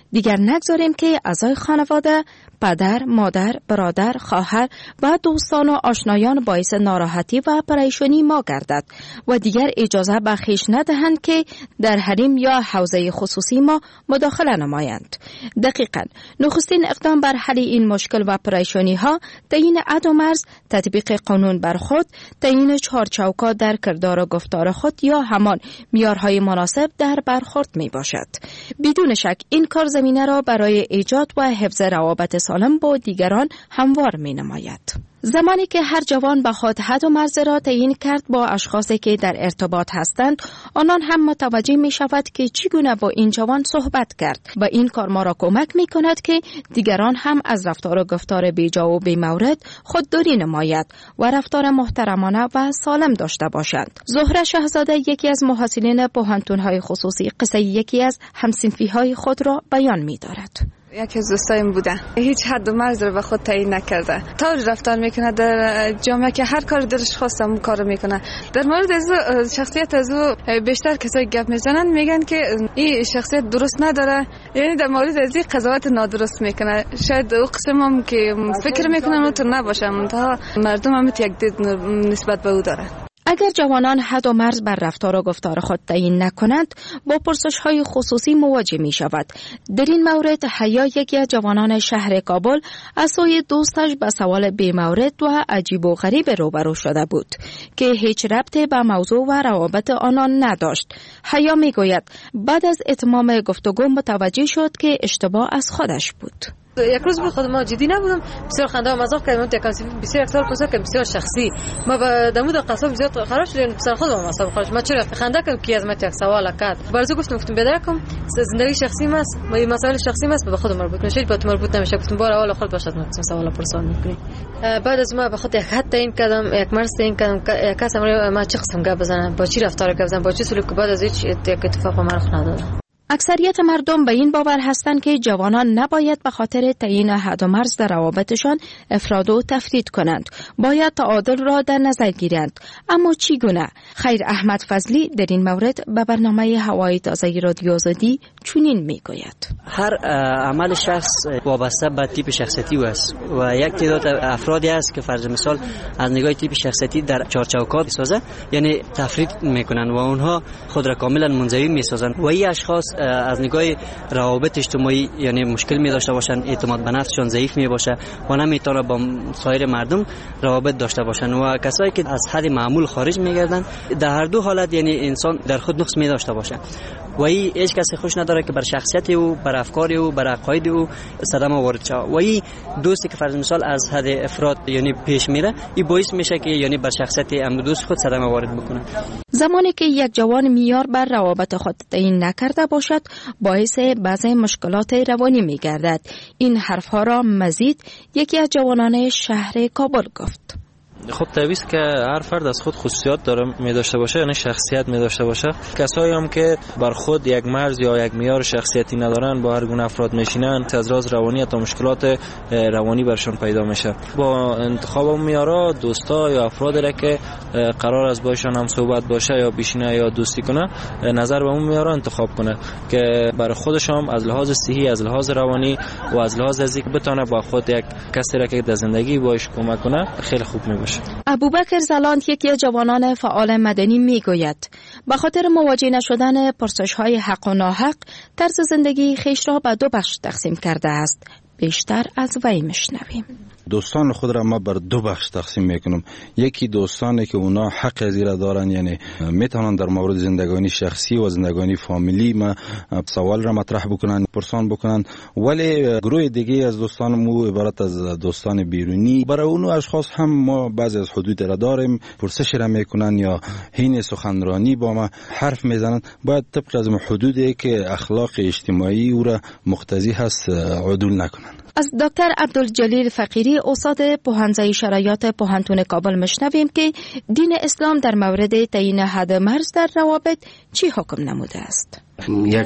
دیگر نگذاریم که اعضای خانواده، پدر، مادر، برادر، خواهر و دوستان و آشنایان باعث ناراحتی و پریشانی ما گردد و دیگر اجازه به خویش ندهند که در حریم یا حوزه خصوصی ما مداخله نمایند. دقیقاً نخستین اقدام بر حل این مشکل و پریشانی ها تعیین حد و مرز، تطبیق قانون بر خود، تعیین چارچوکات در کردار و گفتار خود یا همان معیارهای مناسب در برخورد می باشد. بدون شک این کار زمینه را برای ایجاد و حفظ روابط سالم با دیگران هموار می نماید. زمانی که هر جوان بخواد حد و مرز را تعیین کرد با اشخاصی که در ارتباط هستند، آنان هم متوجه می شود که چگونه با این جوان صحبت کرد و این کار ما را کمک می کند که دیگران هم از رفتار و گفتار بیجا و بی‌مورد خودداری نماید و رفتار محترمانه و سالم داشته باشند. زهره شهزاده یکی از محصلین پوهنتون‌های خصوصی قصه یکی از هم‌صنفی‌های خود را بیان می دارد. یکی از دوستایم بوده، هیچ حد و مرز رو به خود تعیین نکرده، طوری رفتار میکنه در جامعه که هر کار دلش خواست اون کارو میکنه. در مورد از شخصیت از او بیشتر کسایی گپ میزنن میگن که این شخصیت درست نداره، یعنی در مورد از این قضاوت نادرست میکنه. شاید او قسم هم که فکر میکنن اونطور نباشه، منتها مردم هم یک دید نسبت به او داره. اگر جوانان حد و مرز بر رفتار و گفتار خود تعیین نکنند، با پرسش‌های خصوصی مواجه می شود. در این مورد حیا یکی از جوانان شهر کابل از سوی دوستش به سوال بی‌مورد و عجیب و غریب روبرو شده بود که هیچ ربطی به موضوع و روابط آنان نداشت. حیا می گوید بعد از اتمام گفتگو متوجه شد که اشتباه از خودش بود. یک روز به خود ما جدی نبودم، بسیار خنده و مزاح کردم، بسیار یک سال پرسید که بسیار شخصی ما به دمود قصاب زیاد خراش شدیم، پسر خودم مصاب خراش ما چرا خنده کردم کی از من یک سوال کرد، برزو گفتم بدرکم زندگی شخصی ماست، ما این مسائل شخصی ماست به خود مربوط نشه، با تو مربوط نمیشه. گفتم بار اول خود باشد ما سوال پرسان میکنی. بعد از ما به خود یک خط تعیین کردم، یک مرز تعیین کردم، کس ما چه قسم گپ بزنم، با چی رفتار گپ بزنم، با چی سلوک، بعد از هیچ اتفاق ما رخ نداد. اکثریت مردم به این باور هستند که جوانان نباید به خاطر تعیین حد و مرز در روابطشان افراد و تفرید کنند، باید تعادل را در نظر گیرند. اما چگونه؟ خیر احمد فضلی در این مورد به برنامه هوای تازه رادیو آزادی چنین میگوید: هر عمل شخص وابسته به تیپ شخصیتی است و یک تعداد افرادی است که فرض مثال از نگاه تیپ شخصیتی در چارچوکات میسازه، یعنی تفرید میکنن و اونها خود را کاملا منزوی میسازن و این اشخاص از نگاه روابط اجتماعی یعنی مشکل می داشته باشن، اعتماد به نفسشون ضعیف می باشه و نمیتونه با سایر مردم روابط داشته باشن و کسایی که از حد معمول خارج میگردن، در هر دو حالت یعنی انسان در خود نقص می داشته باشه و این هیچ کسی خوش نداره که بر شخصیت او، بر افکار او، بر عقاید او صدمه وارد شه و این دوستی که فرض مثال از حد افراد یعنی پیش میره، این باعث میشه که یعنی بر شخصیت ام دوست خود صدمه وارد بکنه. زمانی که یک جوان معیار بر روابط خود تعیین نکرده باشد، باعث بعضی مشکلات روانی می‌گردد. این حرف‌ها را مزید یکی از جوانان شهر کابل گفت. خب طبیعی است که هر فرد از خود خصوصیات داره می داشته باشه، یعنی شخصیت می داشته باشه. کسایی هم که بر خود یک مرز یا یک معیار شخصیتی ندارن با هر گونه افراد میشینن، از راز روانی تا مشکلات روانی برشون پیدا میشه. با انتخاب اون معیارا دوستا یا افرادی را که قرار است باشون هم صحبت باشه یا بشینه یا دوستی کنه، نظر به اون معیارا انتخاب کنه که برای خودش هم از لحاظ صحی، از لحاظ روانی و از لحاظ ذهنی بتونه با خود یک کسی را که در زندگی باش کمک کنه خیلی خوب میباشه. ابوبکر زلاند یکی از جوانان فعال مدنی میگوید به خاطر مواجه نشدن پرسش‌های حق و ناحق طرز زندگی خیش را به دو بخش تقسیم کرده است. بیشتر از وی میشنویم. دوستان خود را ما بر دو بخش تقسیم میکنم. یکی دوستانی که اونا حق از را دارن، یعنی میتونن در مورد زندگانی شخصی و زندگانی فامیلی ما سوال را مطرح بکنن، پرسان بکنن، ولی گروه دیگه از دوستان مو عبارت از دوستان بیرونی، برای اونو اشخاص هم ما بعضی از حدود را داریم، پرسش را میکنن یا حین سخنرانی با ما حرف میزنن، باید طبق از حدودی که اخلاق اجتماعی او را مقتضی هست عدول نکنن. از دکتر عبدالجلیل فقیری استاد پوهنځای شرایط پوهنتون کابل مشنویم که دین اسلام در مورد تعیین حد مرز در روابط چی حکم نموده است. یک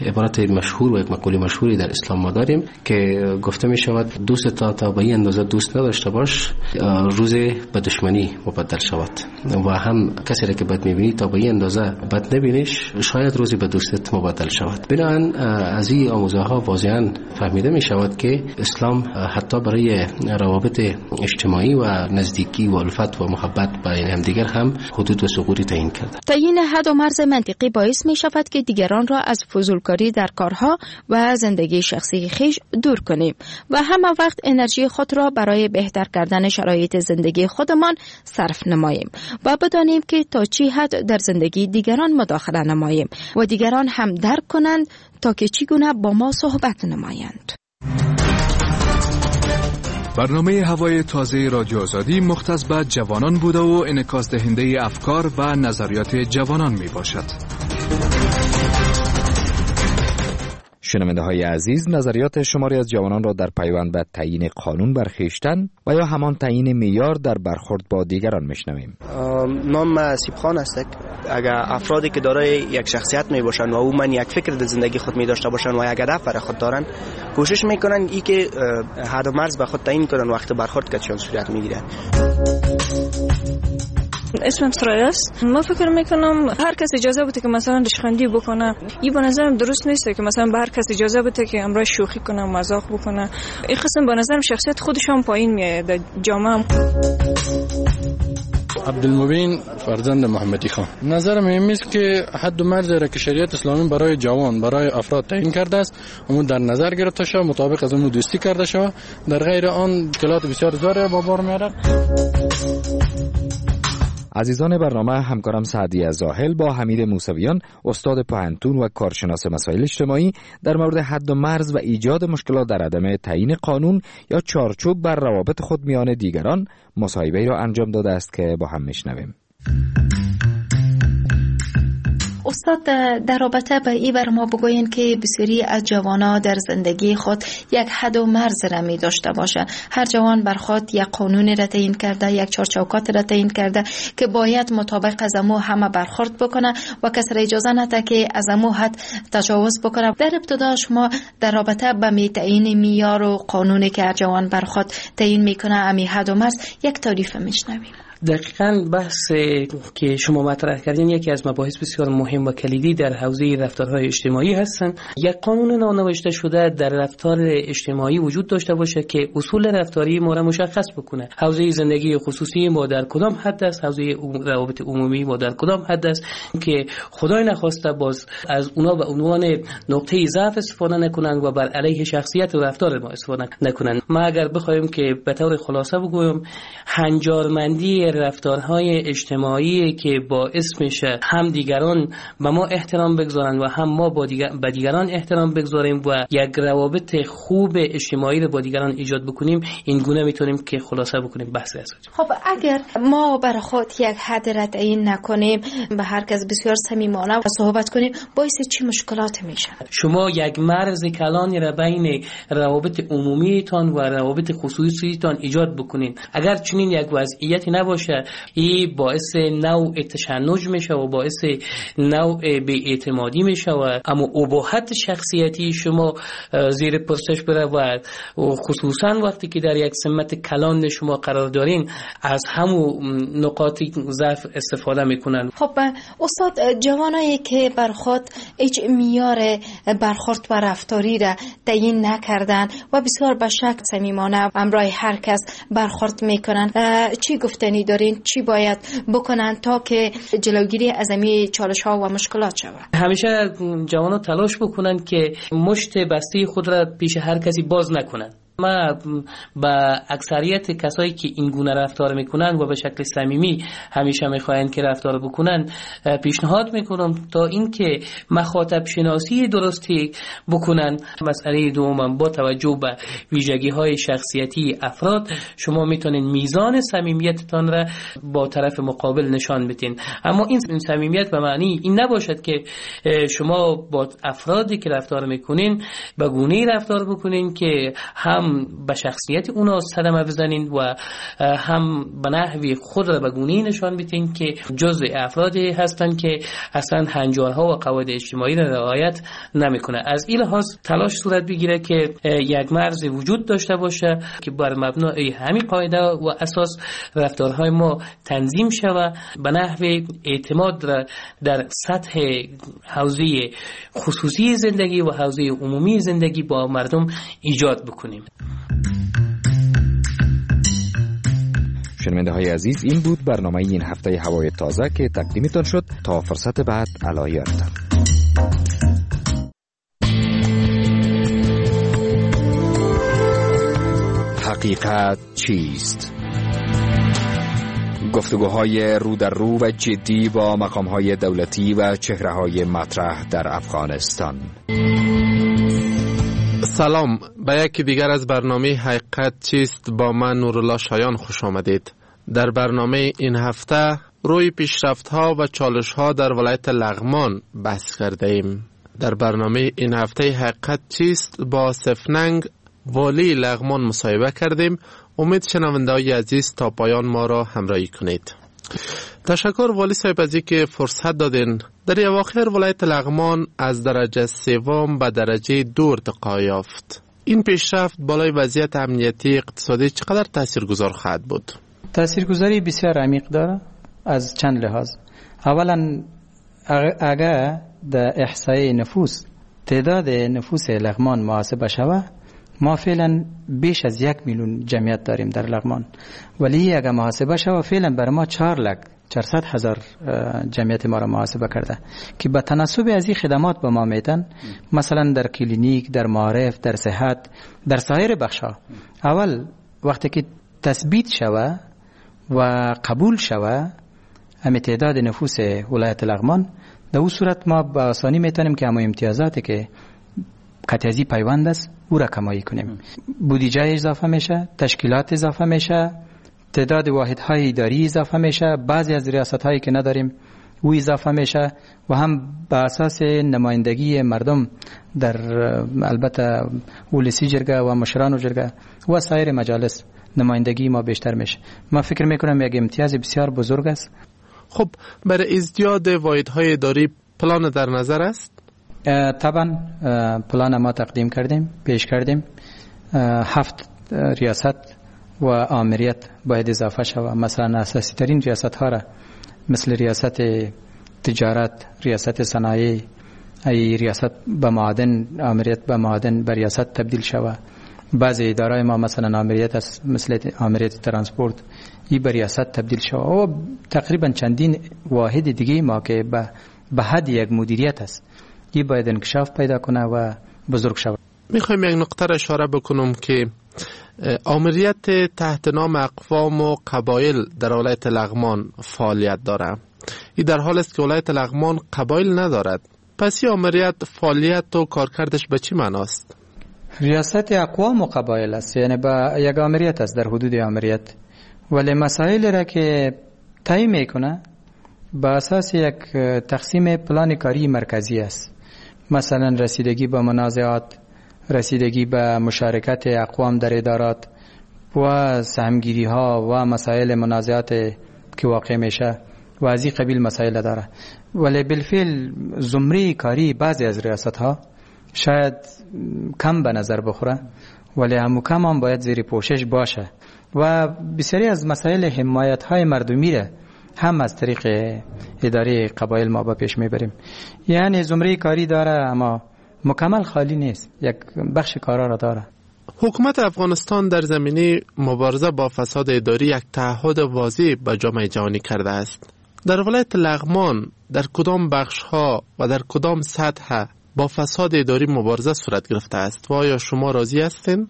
عبارت مشهور و یک مقوله مشهوری در اسلام ما داریم که گفته می شود دوست تا به این اندازه دوست نداشته باش روز به دشمنی مبدل شود و هم کسی را که بد میبینی تا به این اندازه بد نبینیش شاید روزی به دوستت مبدل شود. بنابراین از این آموزه ها واضحا فهمیده می شود که اسلام حتی برای روابط اجتماعی و نزدیکی و الفت و محبت بین همدیگر هم حدود و ثغوری تعیین کرده. تعیین حد و مرز منطقی باعث می شود که دیگران را از فضولکاری در کارها و زندگی شخصی خویش دور کنیم و همه وقت انرژی خود را برای بهتر کردن شرایط زندگی خودمان صرف نماییم و بدانیم که تا چی حد در زندگی دیگران مداخله نماییم و دیگران هم درک کنند تا که چگونه با ما صحبت نمایند. برنامه هوای تازه رادیو آزادی مختص به جوانان بوده و انعکاس دهنده افکار و نظریات جوانان می باشد. شنونده های عزیز، نظریات شماری از جوانان را در پیوند به تعیین قانون بر خویشتن و یا همان تعیین معیار در برخورد با دیگران میشنویم. نام سیبخان است. اگر افرادی که دارای یک شخصیت می باشن و او من یک فکر در زندگی خود می داشته باشن و یک هدف برای خود دارن، کوشش میکنن ای که حد و مرز به خود تعیین کنن وقت برخورد که چون صورت میگیره. اسمم سرای است. ما فکر میکنم هر کس اجازه بده که مثلا ریشخندی بکنه، این به نظرم درست نیست که مثلا به هر کس اجازه بده که امروز شوخی کنه، مزاح بکنه. این قسم به نظرم شخصیت خودش هم پایین میاد در جامعه. عبدالمبین فرزند محمدی خان. نظرم این است که حد و مرز را که شریعت اسلامی برای جوان برای افراد تعیین کرده است اون در نظر گرفته شود، مطابق از اون دوستی کرده شود، در غیر آن مشکلات بسیار زیادی با بار میارد. عزیزان برنامه، همکارم سعدی زاهل با حمید موسویان استاد پوهنتون و کارشناس مسائل اجتماعی در مورد حد و مرز و ایجاد مشکلات در عدم تعیین قانون یا چارچوب بر روابط خود میان دیگران مصاحبه‌ای را انجام داده است که با هم میشنویم. استاد، در رابطه به این بر ما بگوین که بسیاری از جوانا در زندگی خود یک حد و مرز را می داشته باشه. هر جوان بر خود یک قانون را تعیین کرده، یک چارچوکات را تعیین کرده که باید مطابق از امو همه برخورد بکنه و کسی را اجازه نده که از امو حد تجاوز بکنه. در ابتدا شما در رابطه به تعیین معیار و قانونی که هر جوان بر خود تعیین میکنه، امی حد و مرز، یک تعریف میشنویم. دقیقاً بحث که شما مطرح کردین یکی از مباحث بسیار مهم و کلیدی در حوزه رفتارهای اجتماعی هستند. یک قانون نانوشته شده در رفتار اجتماعی وجود داشته باشه که اصول رفتاری ما را مشخص بکنه. حوزه زندگی خصوصی ما در کدام حد است، حوزه روابط عمومی ما در کدام حد است، که خدای نخواسته باز از اونا به عنوان نقطه ضعف استفاده نکنند و بر علیه شخصیت و رفتار ما استفاده نکنند. ما اگر بخوایم که به طور خلاصه بگویم، هنجارمندی رفتارهای اجتماعی که با اسمش هم دیگران به ما احترام بگذارن و هم ما با دیگران احترام بگذاریم و یک روابط خوب اجتماعی رو با دیگران ایجاد بکنیم، این گونه میتونیم که خلاصه بکنیم بحث است. خب اگر ما برای خود یک حد را تعیین نکنیم، به هر کس بسیار صمیمانه و صحبت کنیم، باعث چه مشکلات میشه؟ شما یک مرز کلانی را بین روابط عمومیتان و روابط خصوصیتان ایجاد بکنین. اگر چنین یک وضعیتی نباشه، این باعث نوع تشنج میشه و باعث نوع بی‌اعتمادی میشه و اما اباحت شخصیتی شما زیر پرسش بره و خصوصا وقتی که در یک سمت کلان شما قرار دارین از همون نقاط ضعف استفاده میکنن. خب استاد، جوانایی که بر خود هیچ معیار برخورد و رفتاری را تعیین نکردن و بسیار به شک صمیمانه همراه هر کس برخورد میکنن، چی گفتنی دارین؟ چی باید بکنن تا که جلوگیری از این چالش ها و مشکلات شود؟ همیشه جوانان تلاش بکنن که مشت بسته خود را پیش هر کسی باز نکنن. ما با اکثریت کسایی که این گونه رفتار میکنن و به شکل صمیمی همیشه میخواین که رفتار بکنن پیشنهاد میکنم تا اینکه مخاطب شناسی درستی بکنن. مسئله دوم، با توجه به ویژگی های شخصیتی افراد شما میتونین میزان صمیمیتتان را با طرف مقابل نشان بدین، اما این صمیمیت به معنی این نباشد که شما با افرادی که رفتار میکنین به گونه‌ای رفتار بکنین که هم هم به شخصیت اونا صدمه بزنین و هم به نحوی خود را به گونه‌ای نشان بدین که جزء افرادی هستند که اصلا هنجارها و قواعد اجتماعی را رعایت نمیکنه. از این لحاظ تلاش صورت بگیره که یک مرز وجود داشته باشه که بر مبنای همین قاعده و اساس رفتارهای ما تنظیم شود، به نحو اعتماد را در سطح حوزه خصوصی زندگی و حوزه عمومی زندگی با مردم ایجاد بکنیم. شنونده های عزیز، این بود برنامه این هفته هوای تازه که تقدیمتان شد. تا فرصت بعد، الله یارتان. حقیقت چیست؟ گفتگوهای رو در رو و جدی با مقامهای دولتی و چهره‌های مطرح در افغانستان. سلام، به یکی دیگر از برنامه حقیقت چیست با من نورالله شایان خوش آمدید. در برنامه این هفته روی پیشرفت‌ها و چالش‌ها در ولایت لغمان بحث کرده ایم. در برنامه این هفته حقیقت چیست با سفننگ والی لغمان مصاحبه کردیم. امید شنونده‌های عزیز تا پایان ما را همراهی کنید. تشکر والی صاحب از اینکه فرصت دادین. در اواخر ولایت لغمان از درجه سوم به درجه 2 ارتقا یافت. این پیشرفت بالای وضعیت امنیتی اقتصادی چقدر تاثیرگذار خواهد بود؟ تاثیرگذاری بسیار عمیق داره از چند لحاظ. اولا اگر در احصای نفوس تعداد نفوس لغمان محاسبه شود، ما فعلا بیش از 1 میلیون جمعیت داریم در لغمان، ولی اگر محاسبه شود فعلا بر ما 400,000 جمعیت ما را محاسبه کرده که به تناسب از این خدمات به ما میدن، مثلا در کلینیک، در معارف، در صحت، در سایر بخش‌ها. اول وقتی که تثبیت شود و قبول شود همه تعداد نفوس ولایت لغمان، در اون صورت ما به آسانی میتونیم که همه امتیازاتی که قطعی پیوند است او را کمایی کنیم. بودجه اضافه میشه، تشکیلات اضافه میشه، تعداد واحدهای اداری اضافه میشه، بعضی از ریاست‌هایی که نداریم او اضافه میشه و هم به اساس نمایندگی مردم در البته ولسی جرگه و مشران جرگه و سایر مجالس نمایندگی ما بیشتر میشه. ما فکر میکنم یک امتیاز بسیار بزرگ است. خب برای ازدیاد واحدهای اداری پلان در نظر است؟ طبعا پلان ما تقدیم کردیم، پیش کردیم. 7 ریاست و آمریت باید اضافه شود. مثلا اساسی ترین ریاست ها را مثل ریاست تجارت، ریاست صنایع، ای ریاست به معادن، آمریت به معادن به ریاست تبدیل شود. بعضی ادارای ما مثلا آمریت است، مثل آمریت ترانسپورت، ای به ریاست تبدیل شود. و تقریبا چندین واحد دیگه ما که به حد یک مدیریت است، ای باید انکشاف پیدا کنه و بزرگ شود. میخوایم یک نقطه را اشاره بکنم که آمریت تحت نام اقوام و قبایل در ولایت لغمان فعالیت دارد. این در حال است که ولایت لغمان قبایل ندارد. پس این آمریت فعالیت و کارکردش به چی معناست؟ ریاست اقوام و قبایل است، یعنی با یک آمریت است در حدود آمریت، ولی مسائل را که تعیین میکنه با اساس یک تقسیم پلان کاری مرکزی است. مثلا رسیدگی به منازعات، رسیدگی به مشارکت اقوام در ادارات و سهمگیری ها و مسائل منازعات که واقع میشه و از این قبیل مسائل داره. ولی بالفعل زمره کاری بعضی از ریاست ها شاید کم به نظر بخوره، ولی همو کم هم باید زیر پوشش باشه و بسیاری از مسائل حمایت های مردمی را هم از طریق اداره قبایل ما با پیش میبریم. یعنی زمره کاری داره اما مکمل خالی نیست، یک بخش کارا را داره. حکومت افغانستان در زمینه مبارزه با فساد اداری یک تعهد واضح با جامعه جهانی کرده است. در ولایت لغمان در کدام بخش ها و در کدام سطح با فساد اداری مبارزه صورت گرفته است و آیا شما راضی هستین؟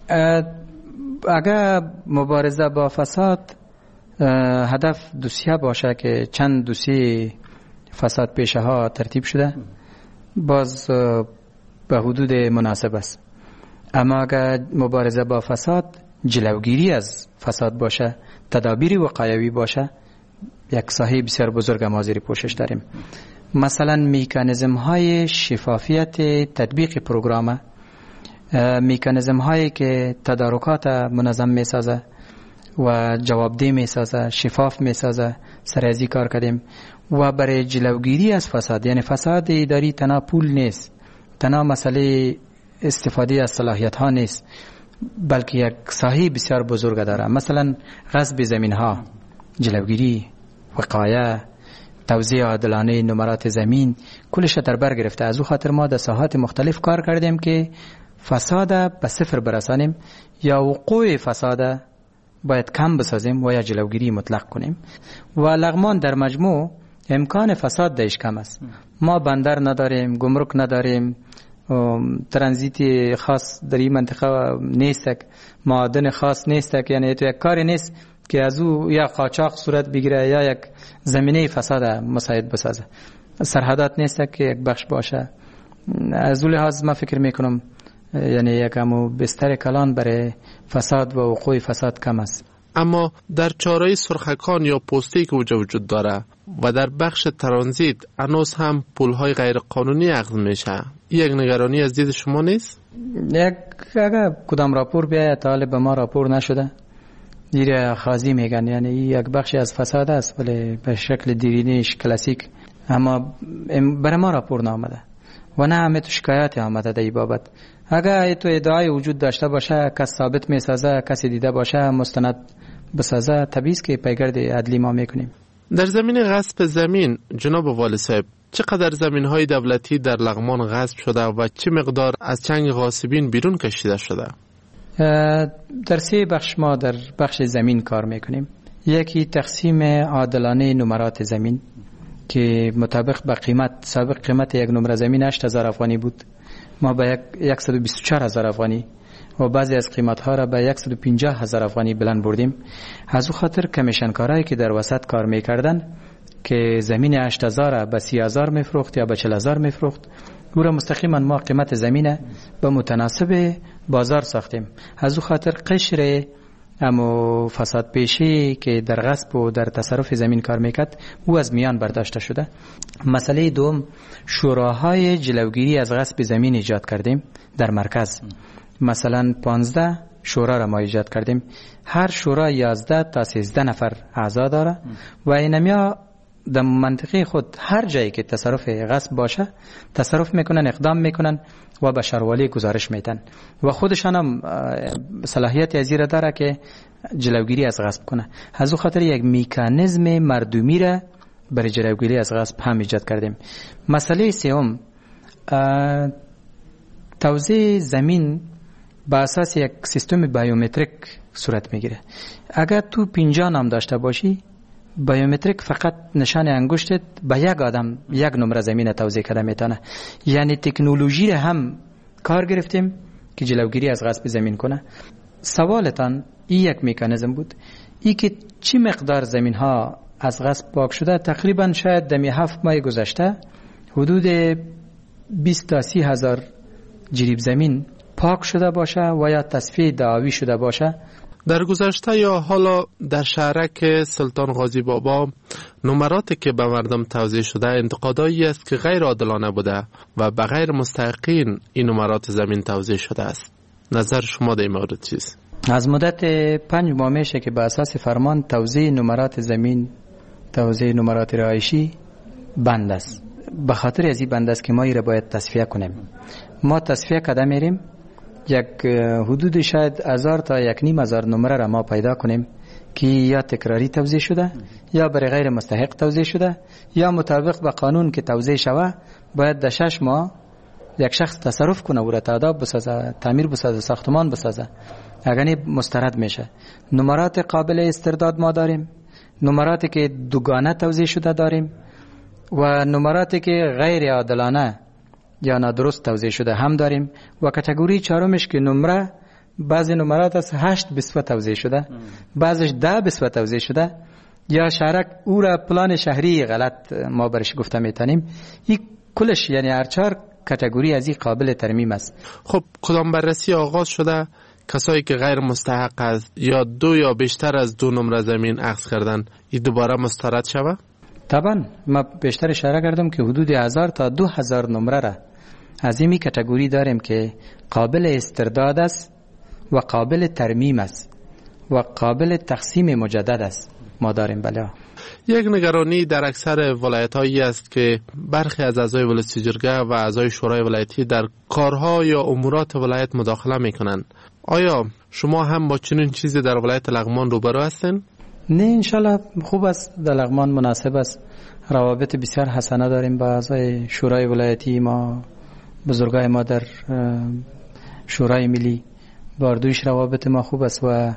اگر مبارزه با فساد هدف دوسیه باشه که چند دوسیه فساد پیشه ها ترتیب شده، باز به حدود مناسب است. اما اگر مبارزه با فساد جلوگیری از فساد باشه، تدابیر وقایوی باشه، یک ساحه بسیار بزرگ ما زیر پوشش داریم. مثلا میکانیزم های شفافیت تطبیق پروگرام، میکانیزم هایی که تدارکات منظم میسازه و جوابدهی میسازه، شفاف میسازه، سر ازی کار کردیم. و برای جلوگیری از فساد، یعنی فساد اداری تنها پول نیست، تنها مسئله استفاده از صلاحیت ها نیست، بلکه یک ساحه بسیار بزرگ داره. مثلا غصب زمین ها، جلوگیری، وقایه، توزیع عادلانه نمرات زمین، کلش در بر گرفته. از او خاطر ما در ساحات مختلف کار کردیم که فساد به صفر برسانیم یا وقوع فساد باید کم بسازیم و یا جلوگیری مطلق کنیم. و لغمان در مجموع امکان فساد درش کم است. ما بندر نداریم، گمرک نداریم، ترانزیت خاص در این منطقه نیست، معادن خاص نیست، یعنی تو یک کاری نیست که از او یا قاچاق صورت بگیره یا یک زمینه فساد مساعد بسازه. سرحدات نیست که یک بخش باشه. از اون لحاظ ما فکر میکنم یعنی یکمو بستر کلان برای فساد و وقوع فساد کم است. اما در چاره سرخکان یا پستی که وجود داره و در بخش ترانزیت هنوز هم پولهای غیر قانونی اخذ میشه، یک نگرانی از دید شما نیست؟ اگر کدام راپور بیاید تا به ما راپور نشده، دیره خازی میگن، یعنی یک بخشی از فساد است ولی به شکل دیرینش کلاسیک، اما برای ما راپور نامده و نه همه تو شکایت آمده در این بابت. اگر تو ادعای وجود داشته باشه، کس ثابت میسازه، کسی دیده باشه مستند بسازه، طبیعی که پیگرد عدلی ما میکنیم. در زمین غصب زمین جناب والی صاحب، چقدر زمین های دولتی در لغمان غصب شده و چه مقدار از چنگ غاصبین بیرون کشیده شده؟ در 3 بخش ما در بخش زمین کار میکنیم. یکی تقسیم عادلانه نمرات زمین که مطابق به قیمت، سابق قیمت یک نمره زمین 8000 افغانی بود، ما به 124000 افغانی و بعضی از قیمت ها را به 150000 افغانی بلند بردیم. از او خاطر کمیشنکارایی که در وسط کار میکردن که زمین 8000 به 30000 میفروخت یا به 40000 میفروخت، او را مستقیما ما قیمت زمینه به متناسب بازار ساختیم. از او خاطر قشر اما فساد پیشی که در غصب و در تصرف زمین کار میکرد او از میان برداشته شده. مسئله دوم، شوراهای جلوگیری از غصب زمین ایجاد کردیم در مرکز. مثلا 15 شورا را ما ایجاد کردیم، هر شورا 11 تا 13 نفر اعضا داره و اینمیا در منطقه خود هر جایی که تصرف غصب باشه تصرف میکنن، اقدام میکنن و به شهروالی گزارش میدن و خودشان هم صلاحیت ازیره داره که جلوگیری از غصب کنه. از او خاطر یک میکانیزم مردمی را برای جلوگیری از غصب هم ایجاد کردیم. مسئله سوم، توزیع زمین با اساس یک سیستم بیومتریک صورت میگیره. اگر تو 50 نام داشته باشی، بیومتریک فقط نشان انگشتت به یک آدم یک نمره زمین توزیع کرده میتونه. یعنی تکنولوژی را هم کار گرفتیم که جلوگیری از غصب زمین کنه. سوالتان این یک میکانیزم بود. ای که چی مقدار زمین ها از غصب پاک شده، تقریبا شاید دمی 7 ماه گذشته حدود 20 تا 30 هزار جریب زمین پاک شده باشه و یا تصفیه دعاوی شده باشه. در گذشته یا حالا در شهرک سلطان غازی بابا نمراتی که به مردم توزیع شده انتقادایی است که غیر عادلانه بوده و به غیر مستحقین این نمرات زمین توزیع شده است. نظر شما در این مورد چیست؟ از مدت 5 ماه میشه که به اساس فرمان توزیع نمرات زمین، توزیع نمرات رهایشی بند است. به خاطر از این بند است که ما این را باید تصفیه کنیم. ما تصفیه کده میریم، یک حدود شاید 1000 تا 1500 نمره را ما پیدا کنیم که یا تکراری توزیع شده یا برای غیر مستحق توزیع شده یا مطابق به قانون که توزیع شوه باید در 6 ماه یک شخص تصرف کنه و را تعداد بسازه، تعمیر بسازه، ساختمان بسازه، اگر مسترد میشه. نمرات قابل استرداد ما داریم، نمراتی که دوگانه توزیع شده داریم و نمراتی که غیر عادلانه یا نادرست توزیع شده هم داریم و کاتگوری چهارمش که نمره بعضی نمرات از 8 بسوه توزیع شده، بعضش 10 بسوه توزیع شده یا شهرک او را پلان شهری غلط ما برش گفته میتونیم. این کلش یعنی هر 4 کاتگوری از این قابل ترمیم است. خب کدام بررسی آغاز شده کسایی که غیر مستحق است یا 2 یا بیشتر از 2 نمره زمین اخذ کردن این دوباره مسترد شود؟ طبعا ما بیشتر اشاره کردم که حدود 1000 تا 2000 نمره را از این کاتگوری داریم که قابل استرداد است و قابل ترمیم است و قابل تقسیم مجدد است. ما داریم. بله. یک نگرانی در اکثر ولایت‌هایی است که برخی از اعضای ولسی جرگه و اعضای شورای ولایتی در کارها یا امورات ولایت مداخله میکنند. آیا شما هم با چنین چیزی در ولایت لغمان روبرو هستین؟ نه، انشالله خوب است. در لغمان مناسب است. روابط بسیار حسنه داریم با اعضای شورای ولایتی. ما بزرگای ما در شورای ملی باردویش روابط ما خوب است و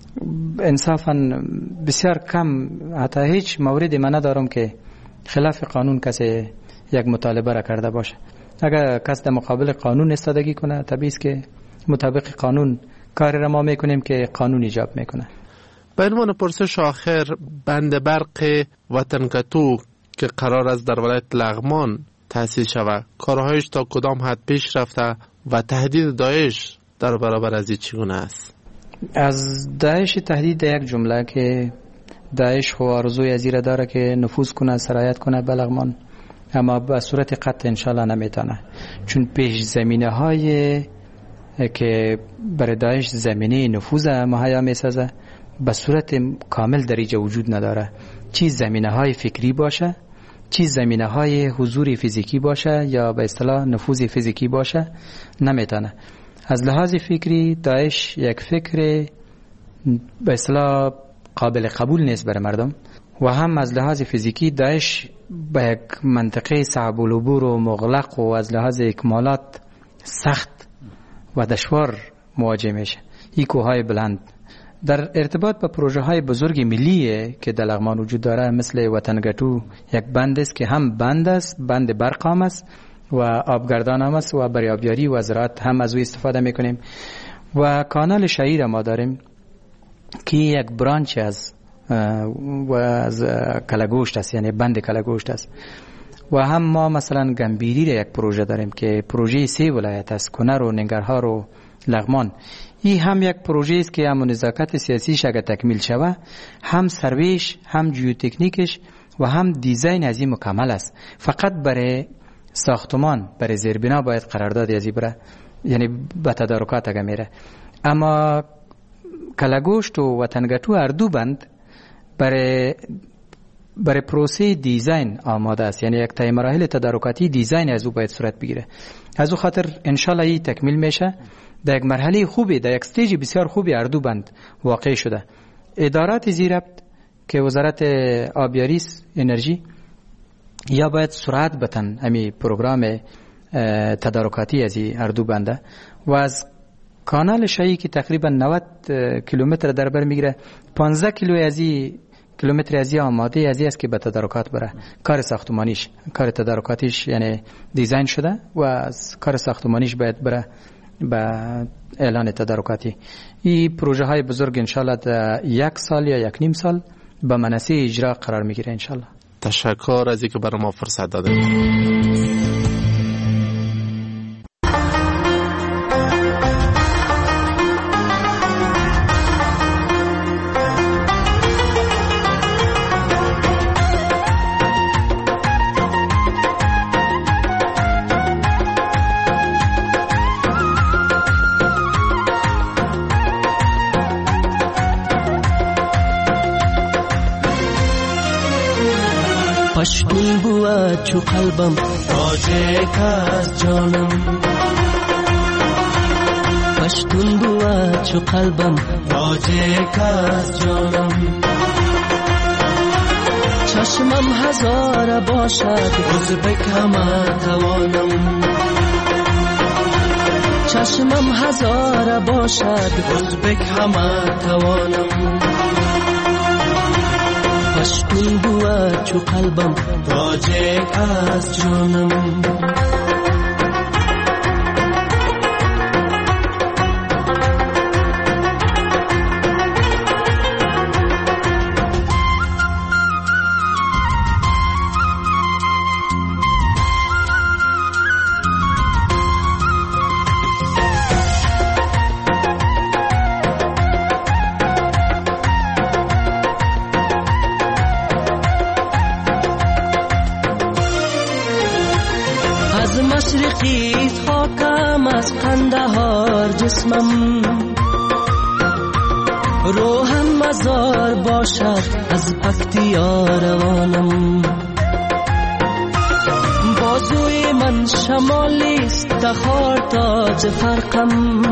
انصافا بسیار کم، حتی هیچ موردی من ندارم که خلاف قانون کسی یک مطالبه را کرده باشه. اگر کس در مقابل قانون استادگی کنه، طبیعی است که مطابق قانون کاری را ما میکنیم که قانون ایجاب میکنه. به عنوان پرسش آخر، بند برق وطنکتو که قرار است در ولایت لغمان تأسیس شود، کارهایش تا کدام حد پیش رفته و تهدید داعش در برابر از این چگونه است؟ از داعش تهدید یک جمله که داعش خو آرزوی از این داره که نفوذ کنه، سرایت کنه به لغمان، اما به صورت قطع انشالله نمیتونه، چون پیش زمینه های که برای داعش زمینه نفوذ مهیا میسازه به صورت کامل در اینجا وجود نداره. چی زمینه های فکری باشه، چی زمینه های حضور فیزیکی باشه یا به اصطلاح نفوذ فیزیکی باشه، نمیتونه. از لحاظ فکری داعش یک فکر به اصطلاح قابل قبول نیست برای مردم، و هم از لحاظ فیزیکی داعش به یک منطقه صعب العبور و مغلق و از لحاظ اکمالات سخت و دشوار مواجه میشه. این کوههای بلند در ارتباط با پروژه های بزرگ ملیه که در لغمان وجود داره، مثل وطنگتو یک بند است که هم بند است، بند برق هم است و آبگردان هم است و برای آبیاری و زراعت هم از او استفاده میکنیم. و کانال شهیر ما داریم که یک برانچ از کلگوشت است، یعنی بند کلگوشت است. و هم ما مثلا گنبیری را یک پروژه داریم که پروژه 3 ولایت است، کنر و ننگرهار و لغمان. این هم یک پروژه است که هم نزاکت سیاسیش اگر تکمیل شود، هم سرویش، هم جیوتکنیکش و هم دیزاین از این مکمل است. فقط برای ساختمان، برای زیربنا باید قرارداد ازی بره، یعنی به تدارکات اگه میره. اما کلگوشت و وطنگتو هر دو بند برای پروسه دیزاین آماده است، یعنی یک تای مراحل تدارکاتی دیزاین از او باید صورت بگیره. از او خاطر انشالله این تکمیل میشه. در یک مرحله خوبی، در یک استیج بسیار خوبی هر دو بند واقع شده. ادارات زیربط که وزارت آبیاری انرژی یا باید سرعت بتن امی پروگرام تدارکاتی از هر دو بنده، و از کانال شایی که تقریبا 90 کیلومتر در بر میگیره، 15 کیلومتر از آماده از است که به تدارکات بره. کار ساختمانیش، کار تدارکاتیش یعنی دیزاین شده و از کار ساختمانیش باید بره به اعلان تدارکاتی. این پروژه های بزرگ انشالله در 1 سال یا 1.5 سال به منصه اجرا قرار میگیره انشالله. تشکر از اینکه برای ما فرصت دادید. پشتون بود چو قلبم تاجک از جانم، پشتون بود چو قلبم تاجک از جانم. چشمم هزار باشد ازبک همه توانم، چشمم هزار باشد ازبک همه توانم. پشتون بود چو قلبم تاجک از جانم. شوم از قندهار جسمم، روحم مزار باشد از بختیا روانم. بازوی من شمالیست تخار تاج فرقم،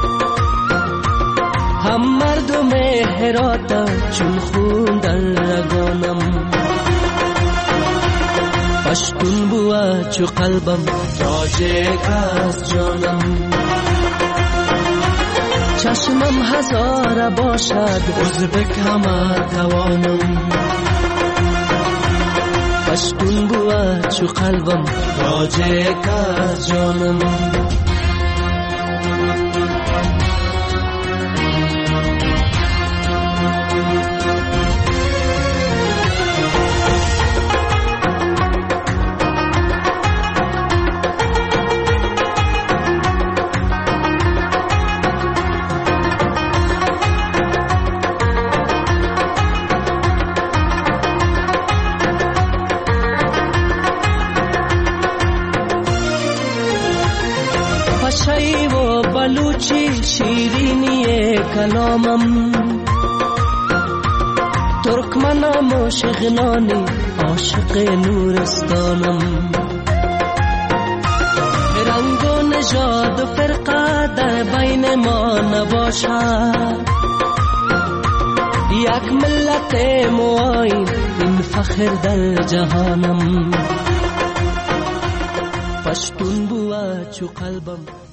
هم مردم هراتا چون خون در رگانم. پشتون بوا چو قلبم تاجک از جانم، چشمم هزار باشد ازبک همه توانم. پشتون بوا چو قلبم تاجک از جانم. پشایی و بلوچی شیرینی کلامم، ترکمنم و شغنانی عاشق نورستانم. رنگ و نژاد و فرقه در بین ما نباشد، یک ملت موین این فخر در جهانم. پشتون بوا چو قلبم